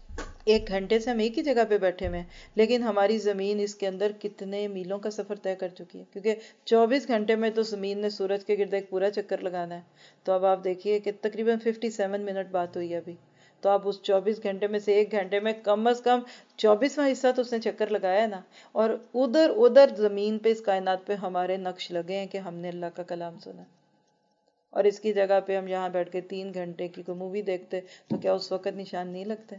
1 گھنٹے سے ہم ایک ہی جگہ پہ بیٹھے ہوئے ہیں، لیکن ہماری زمین اس کے اندر کتنے میلوں کا سفر طے کر چکی ہے، کیونکہ 24 گھنٹے میں تو زمین نے سورج کے گرد ایک پورا چکر لگانا ہے۔ تو اب آپ دیکھیے کہ تقریباً 57 منٹ بات ہوئی ہے ابھی، تو آپ اس 24 گھنٹے میں سے 1 گھنٹے میں کم از کم 24واں حصہ تو اس نے چکر لگایا ہے نا۔ اور ادھر زمین پہ، اس کائنات پہ ہمارے نقش لگے ہیں کہ ہم نے اللہ کا کلام سنا، اور اس کی جگہ پہ ہم یہاں بیٹھ کے 3 گھنٹے کی کوئی مووی دیکھتے تو کیا اس وقت نشان نہیں لگتے؟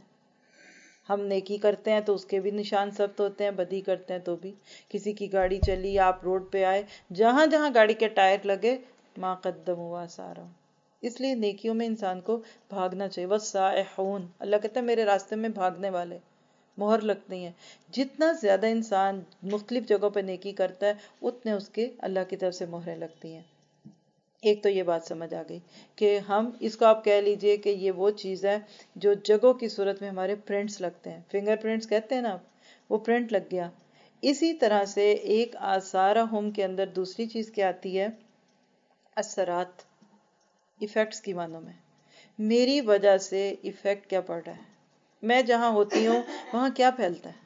ہم نیکی کرتے ہیں تو اس کے بھی نشان ثبت ہوتے ہیں، بدی کرتے ہیں تو بھی۔ کسی کی گاڑی چلی، آپ روڈ پہ آئے، جہاں جہاں گاڑی کے ٹائر لگے، ما قدموا وآثارہم۔ اس لیے نیکیوں میں انسان کو بھاگنا چاہیے۔ والسائحون، اللہ کہتا ہے میرے راستے میں بھاگنے والے، مہر لگتی ہیں۔ جتنا زیادہ انسان مختلف جگہوں پہ نیکی کرتا ہے اتنے اس کے اللہ کی طرف سے مہریں لگتی ہیں۔ ایک تو یہ بات سمجھ آ گئی کہ ہم اس کو آپ کہہ لیجئے کہ یہ وہ چیز ہے جو جگہوں کی صورت میں ہمارے پرنٹس لگتے ہیں، فنگر پرنٹس کہتے ہیں نا، وہ پرنٹ لگ گیا۔ اسی طرح سے ایک آثارہم کے اندر دوسری چیز کیا آتی ہے؟ اثرات، ایفیکٹس کی معنوں میں۔ میری وجہ سے ایفیکٹ کیا پڑ رہا ہے، میں جہاں ہوتی ہوں وہاں کیا پھیلتا ہے؟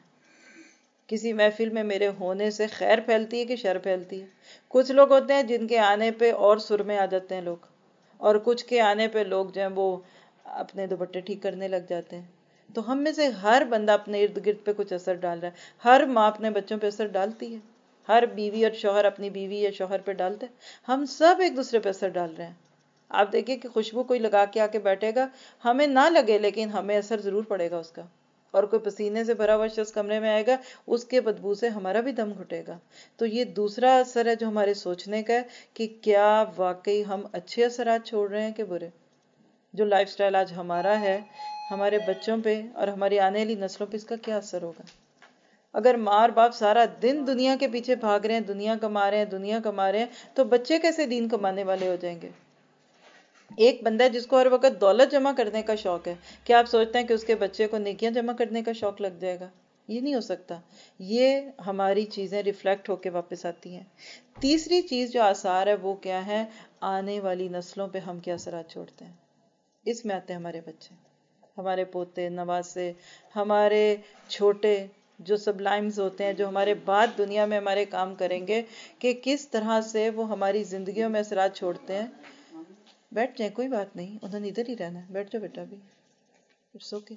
کسی محفل میں میرے ہونے سے خیر پھیلتی ہے کہ شر پھیلتی ہے؟ کچھ لوگ ہوتے ہیں جن کے آنے پہ اور سر میں آ جاتے ہیں لوگ، اور کچھ کے آنے پہ لوگ جو ہیں وہ اپنے دوپٹے ٹھیک کرنے لگ جاتے ہیں۔ تو ہم میں سے ہر بندہ اپنے ارد گرد پہ کچھ اثر ڈال رہا ہے، ہر ماں اپنے بچوں پہ اثر ڈالتی ہے، ہر بیوی اور شوہر اپنی بیوی یا شوہر پہ ڈالتے ہیں، ہم سب ایک دوسرے پہ اثر ڈال رہے ہیں۔ آپ دیکھیں کہ خوشبو کوئی لگا کے آ کے بیٹھے گا، ہمیں نہ لگے لیکن ہمیں اثر ضرور پڑے گا اس کا۔ اور کوئی پسینے سے بھرا ہوا شخص کمرے میں آئے گا، اس کے بدبو سے ہمارا بھی دم گھٹے گا. تو یہ دوسرا اثر ہے جو ہمارے سوچنے کا ہے کہ کیا واقعی ہم اچھے اثرات چھوڑ رہے ہیں کہ برے. جو لائف سٹائل آج ہمارا ہے، ہمارے بچوں پہ اور ہماری آنے والی نسلوں پہ اس کا کیا اثر ہوگا. اگر ماں اور باپ سارا دن دنیا کے پیچھے بھاگ رہے ہیں، دنیا کما رہے ہیں، دنیا کما رہے ہیں، تو بچے کیسے دین کمانے والے ہو جائیں گے. ایک بندہ ہے جس کو ہر وقت دولت جمع کرنے کا شوق ہے، کیا آپ سوچتے ہیں کہ اس کے بچے کو نیکیاں جمع کرنے کا شوق لگ جائے گا؟ یہ نہیں ہو سکتا. یہ ہماری چیزیں ریفلیکٹ ہو کے واپس آتی ہیں. تیسری چیز جو آثار ہے وہ کیا ہے؟ آنے والی نسلوں پہ ہم کیا اثرات چھوڑتے ہیں. اس میں آتے ہیں ہمارے بچے، ہمارے پوتے نواسے، ہمارے چھوٹے جو سبلائمز ہوتے ہیں، جو ہمارے بعد دنیا میں ہمارے کام کریں گے، کہ کس طرح سے وہ ہماری زندگیوں میں اثرات چھوڑتے ہیں. بیٹھ جائیں، کوئی بات نہیں، انہوں نے ادھر ہی رہنا ہے، بیٹھ جاؤ بیٹا بھی، اٹس اوکے.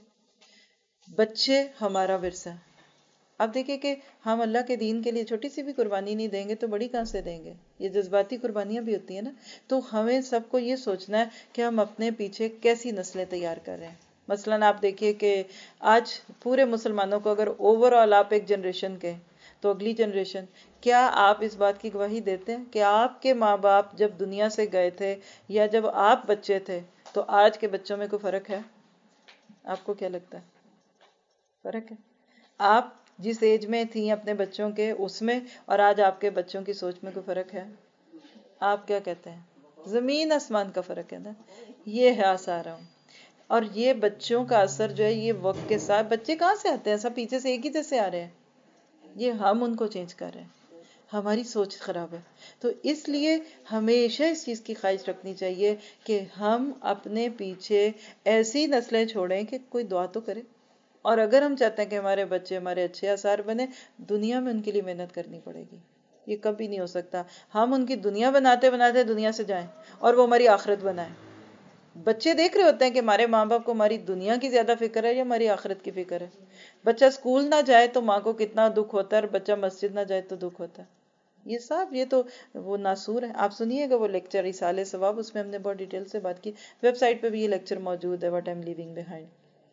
بچے ہمارا ورثہ ہے. اب دیکھیں کہ ہم اللہ کے دین کے لیے چھوٹی سی بھی قربانی نہیں دیں گے تو بڑی کہاں سے دیں گے. یہ جذباتی قربانیاں بھی ہوتی ہیں نا. تو ہمیں سب کو یہ سوچنا ہے کہ ہم اپنے پیچھے کیسی نسلیں تیار کر رہے ہیں. مثلاً آپ دیکھیے کہ آج پورے مسلمانوں کو اگر اوور آل آپ ایک جنریشن کے، تو اگلی جنریشن، کیا آپ اس بات کی گواہی دیتے ہیں کہ آپ کے ماں باپ جب دنیا سے گئے تھے یا جب آپ بچے تھے تو آج کے بچوں میں کوئی فرق ہے؟ آپ کو کیا لگتا ہے فرق ہے؟ آپ جس ایج میں تھیں اپنے بچوں کے اس میں اور آج آپ کے بچوں کی سوچ میں کوئی فرق ہے؟ آپ کیا کہتے ہیں؟ زمین آسمان کا فرق ہے نا. یہ ہے آثار. اور یہ بچوں کا اثر جو ہے یہ وقت کے ساتھ، بچے کہاں سے آتے ہیں، سب پیچھے سے ایک ہی جیسے آ رہے ہیں. یہ ہم ان کو چینج کر رہے ہیں، ہماری سوچ خراب ہے. تو اس لیے ہمیشہ اس چیز کی خواہش رکھنی چاہیے کہ ہم اپنے پیچھے ایسی نسلیں چھوڑیں کہ کوئی دعا تو کرے. اور اگر ہم چاہتے ہیں کہ ہمارے بچے ہمارے اچھے آثار بنے، دنیا میں ان کے لیے محنت کرنی پڑے گی. یہ کبھی نہیں ہو سکتا ہم ان کی دنیا بناتے بناتے دنیا سے جائیں اور وہ ہماری آخرت بنائیں. بچے دیکھ رہے ہوتے ہیں کہ ہمارے ماں باپ کو ہماری دنیا کی زیادہ فکر ہے یا ہماری آخرت کی فکر ہے. بچہ اسکول نہ جائے تو ماں کو کتنا دکھ ہوتا ہے، اور بچہ مسجد نہ جائے تو دکھ ہوتا ہے. یہ تو وہ ناسور ہے. آپ سنیے گا وہ لیکچر رسالہ ثواب، اس میں ہم نے بہت ڈیٹیل سے بات کی. ویب سائٹ پہ بھی یہ لیکچر موجود ہے، what I am living behind.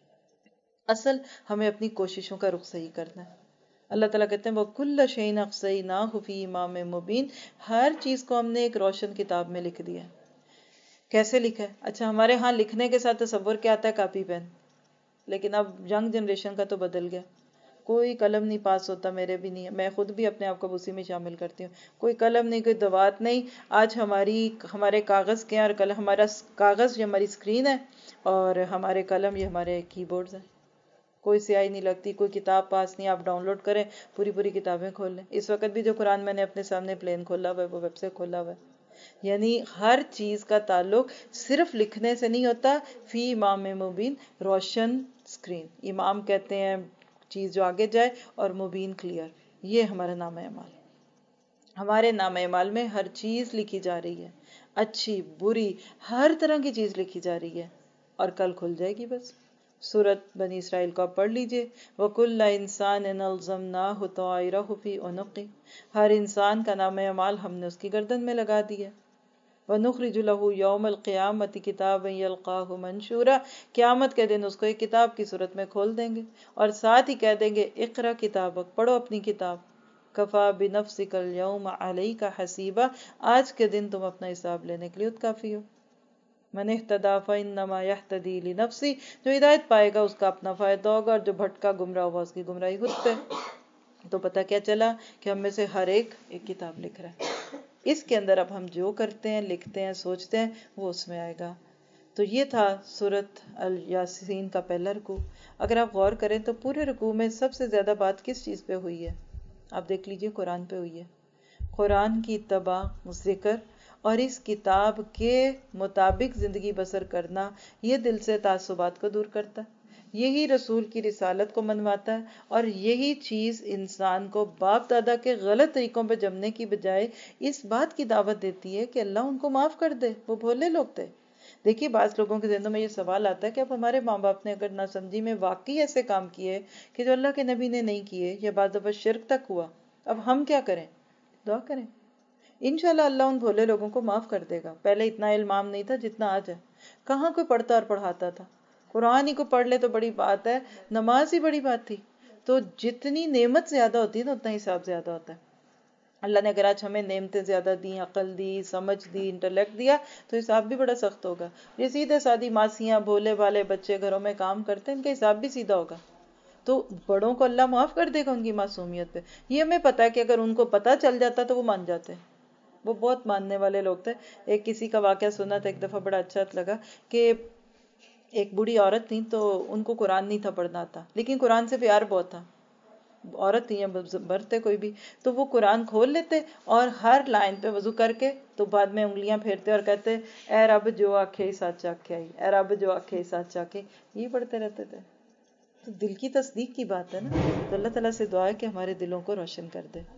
اصل ہمیں اپنی کوششوں کا رخ صحیح کرنا ہے. اللہ تعالیٰ کہتے ہیں وَكُلَّ شَيْءٍ أَحْصَيْنَاهُ فِي إِمَامٍ مُبِينٍ. ہر چیز کو ہم نے ایک روشن کتاب میں لکھ دیا. کیسے لکھا ہے؟ اچھا ہمارے ہاں لکھنے کے ساتھ تصور کیا آتا ہے؟ Copy pen. لیکن اب ینگ جنریشن کا تو بدل گیا. کوئی قلم نہیں پاس ہوتا، میرے بھی نہیں ہے، میں خود بھی اپنے آپ کو اسی میں شامل کرتی ہوں. کوئی قلم نہیں، کوئی دوات نہیں. آج ہمارے کاغذ کے ہیں، اور قلم ہمارا کاغذ یہ ہماری اسکرین ہے، اور ہمارے قلم یہ ہمارے کی بورڈز ہیں. کوئی سیاہی نہیں لگتی، کوئی کتاب پاس نہیں. آپ ڈاؤن لوڈ کریں، پوری پوری کتابیں کھول لیں. اس وقت بھی جو قرآن میں نے اپنے سامنے پلین کھولا ہوا ہے وہ ویب سے کھولا ہوا ہے. یعنی ہر چیز کا تعلق صرف لکھنے سے نہیں ہوتا. فی امام مبین، روشن اسکرین. امام کہتے ہیں چیز جو آگے جائے، اور مبین کلیئر. یہ ہمارا نام اعمال. ہمارے نام اعمال میں ہر چیز لکھی جا رہی ہے، اچھی بری ہر طرح کی چیز لکھی جا رہی ہے، اور کل کھل جائے گی. بس سورت بنی اسرائیل کو آپ پڑھ لیجئے. وَكُلَّ إِنسَانٍ أَلْزَمْنَاهُ طَائِرَهُ فِي عُنُقِهِ. ہر انسان کا نام اعمال ہم نے اس کی گردن میں لگا دیا. وَنُخْرِجُ لَهُ يَوْمَ الْقِيَامَةِ كِتَابًا يَلْقَاهُ مَنْشُورًا. قیامت کے دن اس کو ایک کتاب کی صورت میں کھول دیں گے، اور ساتھ ہی کہہ دیں گے اقرا کتابک، پڑھو اپنی کتاب. کفا بنفسک اليوم علیک حسیبا. آج کے دن تم اپنا حساب لینے کے لیے کافی ہو. من اہتدی فانما یہتدی لنفسہ. جو ہدایت پائے گا اس کا اپنا فائدہ ہوگا، اور جو بھٹکا گمراہ ہوا اس کی گمراہی خود پہ. تو پتہ کیا چلا کہ ہم میں سے ہر ایک کتاب لکھ رہا ہے. اس کے اندر اب ہم جو کرتے ہیں، لکھتے ہیں، سوچتے ہیں، وہ اس میں آئے گا. تو یہ تھا سورۃ الیاسین کا پہلا رکوع. اگر آپ غور کریں تو پورے رکوع میں سب سے زیادہ بات کس چیز پہ ہوئی ہے؟ آپ دیکھ لیجئے، قرآن پہ ہوئی ہے. قرآن کی اتباع، ذکر، اور اس کتاب کے مطابق زندگی بسر کرنا، یہ دل سے تعصبات کو دور کرتا ہے. یہی رسول کی رسالت کو منواتا ہے، اور یہی چیز انسان کو باپ دادا کے غلط طریقوں پہ جمنے کی بجائے اس بات کی دعوت دیتی ہے کہ اللہ ان کو معاف کر دے، وہ بھولے لوگ تھے. دیکھیے بعض لوگوں کے ذہنوں میں یہ سوال آتا ہے کہ اب ہمارے ماں باپ نے اگر ناسمجھی میں واقعی ایسے کام کیے کہ جو اللہ کے نبی نے نہیں کیے، یا بعض دفعہ شرک تک ہوا، اب ہم کیا کریں؟ دعا کریں. انشاءاللہ اللہ ان بھولے لوگوں کو معاف کر دے گا. پہلے اتنا علم عام نہیں تھا جتنا آج ہے. کہاں کوئی پڑھتا اور پڑھاتا تھا. قرآن ہی کو پڑھ لے تو بڑی بات ہے، نماز ہی بڑی بات تھی. تو جتنی نعمت زیادہ ہوتی ہے نا اتنا حساب زیادہ ہوتا ہے. اللہ نے اگر آج ہمیں نعمتیں زیادہ دی، عقل دی، سمجھ دی، انٹلیکٹ دیا، تو حساب بھی بڑا سخت ہوگا. یہ سیدھے سادی ماسیاں، بھولے بھالے بچے گھروں میں کام کرتے ہیں، ان کا حساب بھی سیدھا ہوگا. تو بڑوں کو اللہ معاف کر دے گا ان کی معصومیت پہ. یہ ہمیں پتا ہے کہ اگر ان کو پتا چل جاتا تو وہ مان جاتے ہیں. وہ بہت ماننے والے لوگ تھے. ایک کسی کا واقعہ سنا تھا ایک دفعہ، بڑا اچھا لگا کہ ایک بوڑھی عورت تھی، تو ان کو قرآن نہیں تھا پڑھنا آتا، لیکن قرآن سے پیار بہت تھا. عورت تھی یا مرد تھے کوئی بھی، تو وہ قرآن کھول لیتے اور ہر لائن پہ وضو کر کے تو بعد میں انگلیاں پھیرتے اور کہتے اے رب جو آنکھیں سچ آنکھیں آئی، اے رب جو آنکھیں سچ آنکھیں، یہ پڑھتے رہتے تھے. تو دل کی تصدیق کی بات ہے نا. تو اللہ تعالیٰ سے دعا ہے کہ ہمارے دلوں کو روشن کر دے.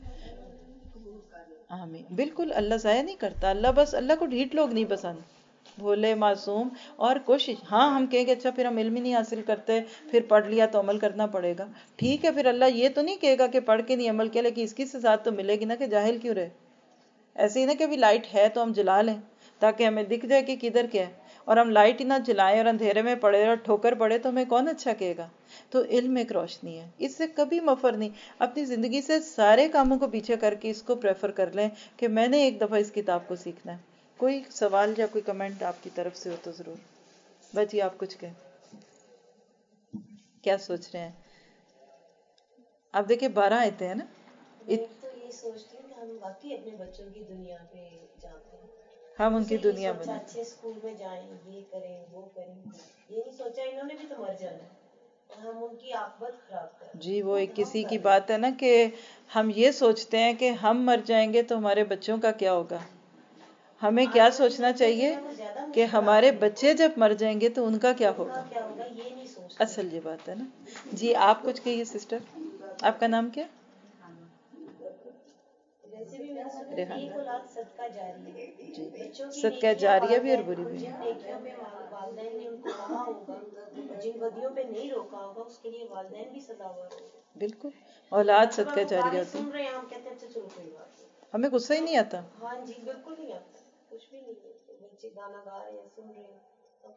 آمین. بالکل اللہ ضائع نہیں کرتا. اللہ کو ڈھیٹ لوگ نہیں پسند، بھولے معصوم. اور کوشش، ہاں ہم کہیں گے اچھا پھر ہم علم ہی نہیں حاصل کرتے، پھر پڑھ لیا تو عمل کرنا پڑے گا. ٹھیک ہے، پھر اللہ یہ تو نہیں کہے گا کہ پڑھ کے نہیں عمل کیا، لیکن اس کی سزا تو ملے گی نا کہ جاہل کیوں رہے. ایسے ہی نا کہ ابھی لائٹ ہے تو ہم جلا لیں تاکہ ہمیں دکھ جائے کہ کدھر کیا ہے، اور ہم لائٹ ہی نہ جلائیں اور اندھیرے میں پڑے اور ٹھوکر پڑے تو ہمیں کون اچھا کہے گا. تو علم ایک روشنی ہے، اس سے کبھی مفر نہیں. اپنی زندگی سے سارے کاموں کو پیچھے کر کے اس کو پریفر کر لیں کہ میں نے ایک دفعہ اس کتاب کو سیکھنا ہے. کوئی سوال یا کوئی کمنٹ آپ کی طرف سے ہو تو ضرور. بچی آپ کچھ کہیں، کیا سوچ رہے ہیں آپ؟ دیکھیں 12 آیتیں ہیں نا. میں تو یہ سوچتی ہوں کہ ہم واقعی اپنے بچوں کی دنیا پہ جاتے ہیں. ہم ان کی دنیا میں بنائیں. اچھے اسکول میں جائیں، یہ کریں وہ کریں. یہ نہیں سوچا انہوں نے بھی تو مر جانا ہے، اور ہم ان کی عاقبت خراب کریں. جی وہ ایک کسی کی بات ہے نا کہ ہم یہ سوچتے ہیں کہ ہم مر جائیں گے تو ہمارے بچوں کا کیا ہوگا. ہمیں کیا سوچنا چاہیے کہ ہمارے بچے جب مر جائیں گے تو ان کا کیا ہوگا. یہ نہیں سوچتے. اصل یہ بات ہے نا. جی آپ کچھ کہیے سسٹر، آپ کا نام کیا؟ ویسے بھی میرا سن ایک اولاد صدقہ جاری ہے. جی بچوں کی صدقہ جاریہ بھی اور بری بھی. جن نیکیوں پہ والدین نے ان کو کہا ہوگا اور جن بدیوں پہ نہیں روکا ہوگا اس کے لیے والدین بھی سزاوار ہوگا. بالکل اولاد صدقہ جاریہ ہوتی سن رہے ہیں ہم کہتے ہیں اچھا چلو کوئی بات نہیں. ہمیں غصہ ہی نہیں آتا. ہاں جی بالکل نہیں آتا، کچھ بھی نہیں. بچے گانا گا رہے ہیں، سن رہے ہیں،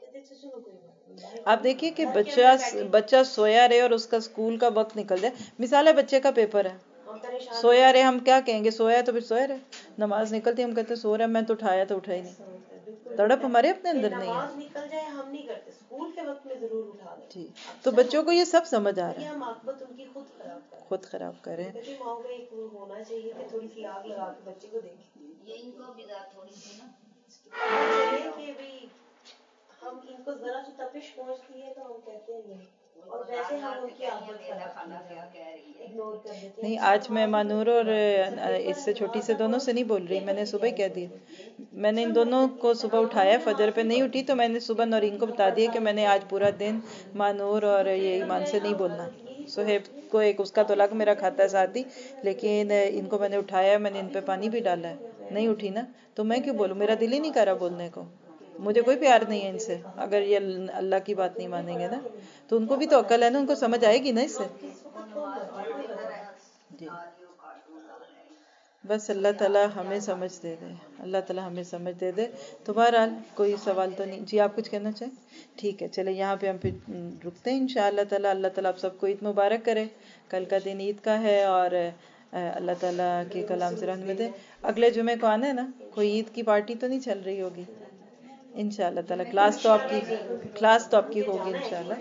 آپ دیکھیے کہ بچہ سویا رہے اور اس کا اسکول کا وقت نکل جائے. مثال ہے بچے کا پیپر ہے، سویا رہے، ہم کیا کہیں گے؟ سویا تو پھر سویا رہے. نماز نکلتی ہم کہتے سو رہا ہے، میں تو اٹھایا تو اٹھا ہی نہیں. تڑپ ہمارے اپنے اندر نہیں ہے. نماز نکل جائے ہم نہیں کرتے، اسکول کے وقت میں ضرور اٹھا لیں. جی تو بچوں کو یہ سب سمجھ آ رہا ہے. ہم عاقبت ان کی خود خراب کریں. ماں کو ایک ہونا چاہیے کہ تھوڑی سی آگ لگا کے بچے کو دیکھیں. یہ ان کو بھی تھوڑی سی نا کہ بھی ہم ان کو ذرا سی تپش پہنچتی ہے تو ہم کہتے ہیں نہیں، اور ویسے ہم ان کی عادت اگنور کر دیتے ہیں. نہیں آج میں مانور اور اس سے چھوٹی سے دونوں سے نہیں بول رہی، میں نے صبح ہی کہہ دی. میں نے ان دونوں کو صبح اٹھایا، فجر پہ نہیں اٹھی تو میں نے صبح نورین کو بتا دیا کہ میں نے آج پورا دن مانور اور یہ ایمان سے نہیں بولنا. صہیب کو ایک اس کا تو الگ میرا کھاتا ہے ساتھ ہی، لیکن ان کو میں نے اٹھایا، میں نے ان پہ پانی بھی ڈالا ہے. نہیں اٹھی نا تو میں کیوں بولوں، میرا دل ہی نہیں کر رہا بولنے کو. مجھے کوئی پیار نہیں ہے ان سے. اگر یہ اللہ کی بات نہیں مانیں گے نا تو ان کو بھی تو عقل ہے نا، ان کو سمجھ آئے گی نا اس سے. جی بس اللہ تعالیٰ ہمیں سمجھ دے دے، اللہ تعالیٰ ہمیں سمجھ دے دے. تو بہرحال کوئی سوال تو نہیں. جی آپ کچھ کہنا چاہیں؟ ٹھیک ہے چلے یہاں پہ ہم پھر رکتے ہیں انشاءاللہ تعالیٰ. اللہ تعالیٰ آپ سب کو عید مبارک کرے. کل کا دن عید کا ہے اور اللہ تعالیٰ کے کلام سے رحمت دے. اگلے جمعے کو آنا ہے نا، کوئی عید کی پارٹی تو نہیں چل رہی ہوگی انشاءاللہ تعالیٰ. کلاس تو آپ کی ہوگی انشاءاللہ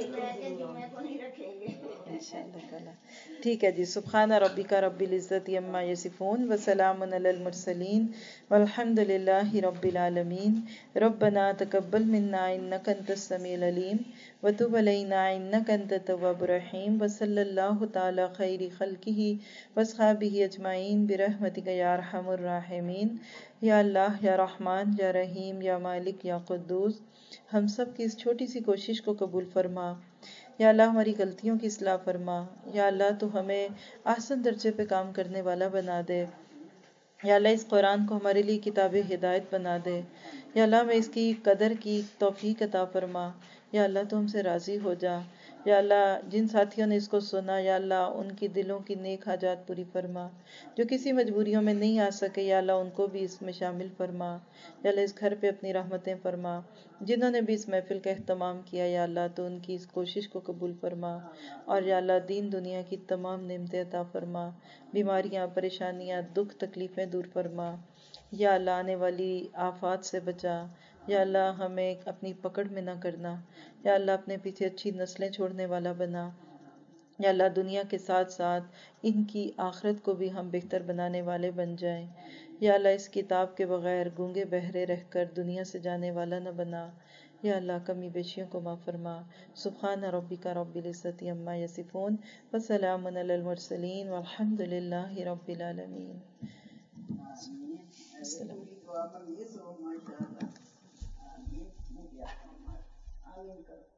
تعالیٰ. ٹھیک ہے جی. سبحان ربک رب العزت عما یصفون وسلام علی المرسلین والحمد للہ رب العالمین. ربنا تقبل منا انک انت السمیع العلیم وتب علینا انک انت التواب الرحیم وصلی اللہ تعالی خیر خلقہ واصحابہ اجمعین برحمتک یا ارحم الراحمین. یا اللہ یا رحمان یا رحیم یا مالک یا قدوس، ہم سب کی اس چھوٹی سی کوشش کو قبول فرما. یا اللہ ہماری غلطیوں کی اصلاح فرما. یا اللہ تو ہمیں احسن درجے پہ کام کرنے والا بنا دے. یا اللہ اس قرآن کو ہمارے لیے کتاب ہدایت بنا دے. یا اللہ ہمیں اس کی قدر کی توفیق عطا فرما. یا اللہ تو ہم سے راضی ہو جا. یا اللہ جن ساتھیوں نے اس کو سنا یا اللہ ان کی دلوں کی نیک حاجات پوری فرما، جو کسی مجبوریوں میں نہیں آ سکے یا اللہ ان کو بھی اس میں شامل فرما، یا اللہ اس گھر پہ اپنی رحمتیں فرما، جنہوں نے بھی اس محفل کا اہتمام کیا یا اللہ تو ان کی اس کوشش کو قبول فرما، اور یا اللہ دین دنیا کی تمام نعمتیں عطا فرما، بیماریاں پریشانیاں دکھ تکلیفیں دور فرما، یا اللہ آنے والی آفات سے بچا، یا اللہ ہمیں اپنی پکڑ میں نہ کرنا، یا اللہ اپنے پیچھے اچھی نسلیں چھوڑنے والا بنا، یا اللہ دنیا کے ساتھ ساتھ ان کی آخرت کو بھی ہم بہتر بنانے والے بن جائیں، یا اللہ اس کتاب کے بغیر گونگے بہرے رہ کر دنیا سے جانے والا نہ بنا، یا اللہ کمی بیشیوں کو معاف فرما۔ سبحان ربک رب العزت عما یصفون وسلام علی المرسلین والحمد للہ رب العالمین۔ السلام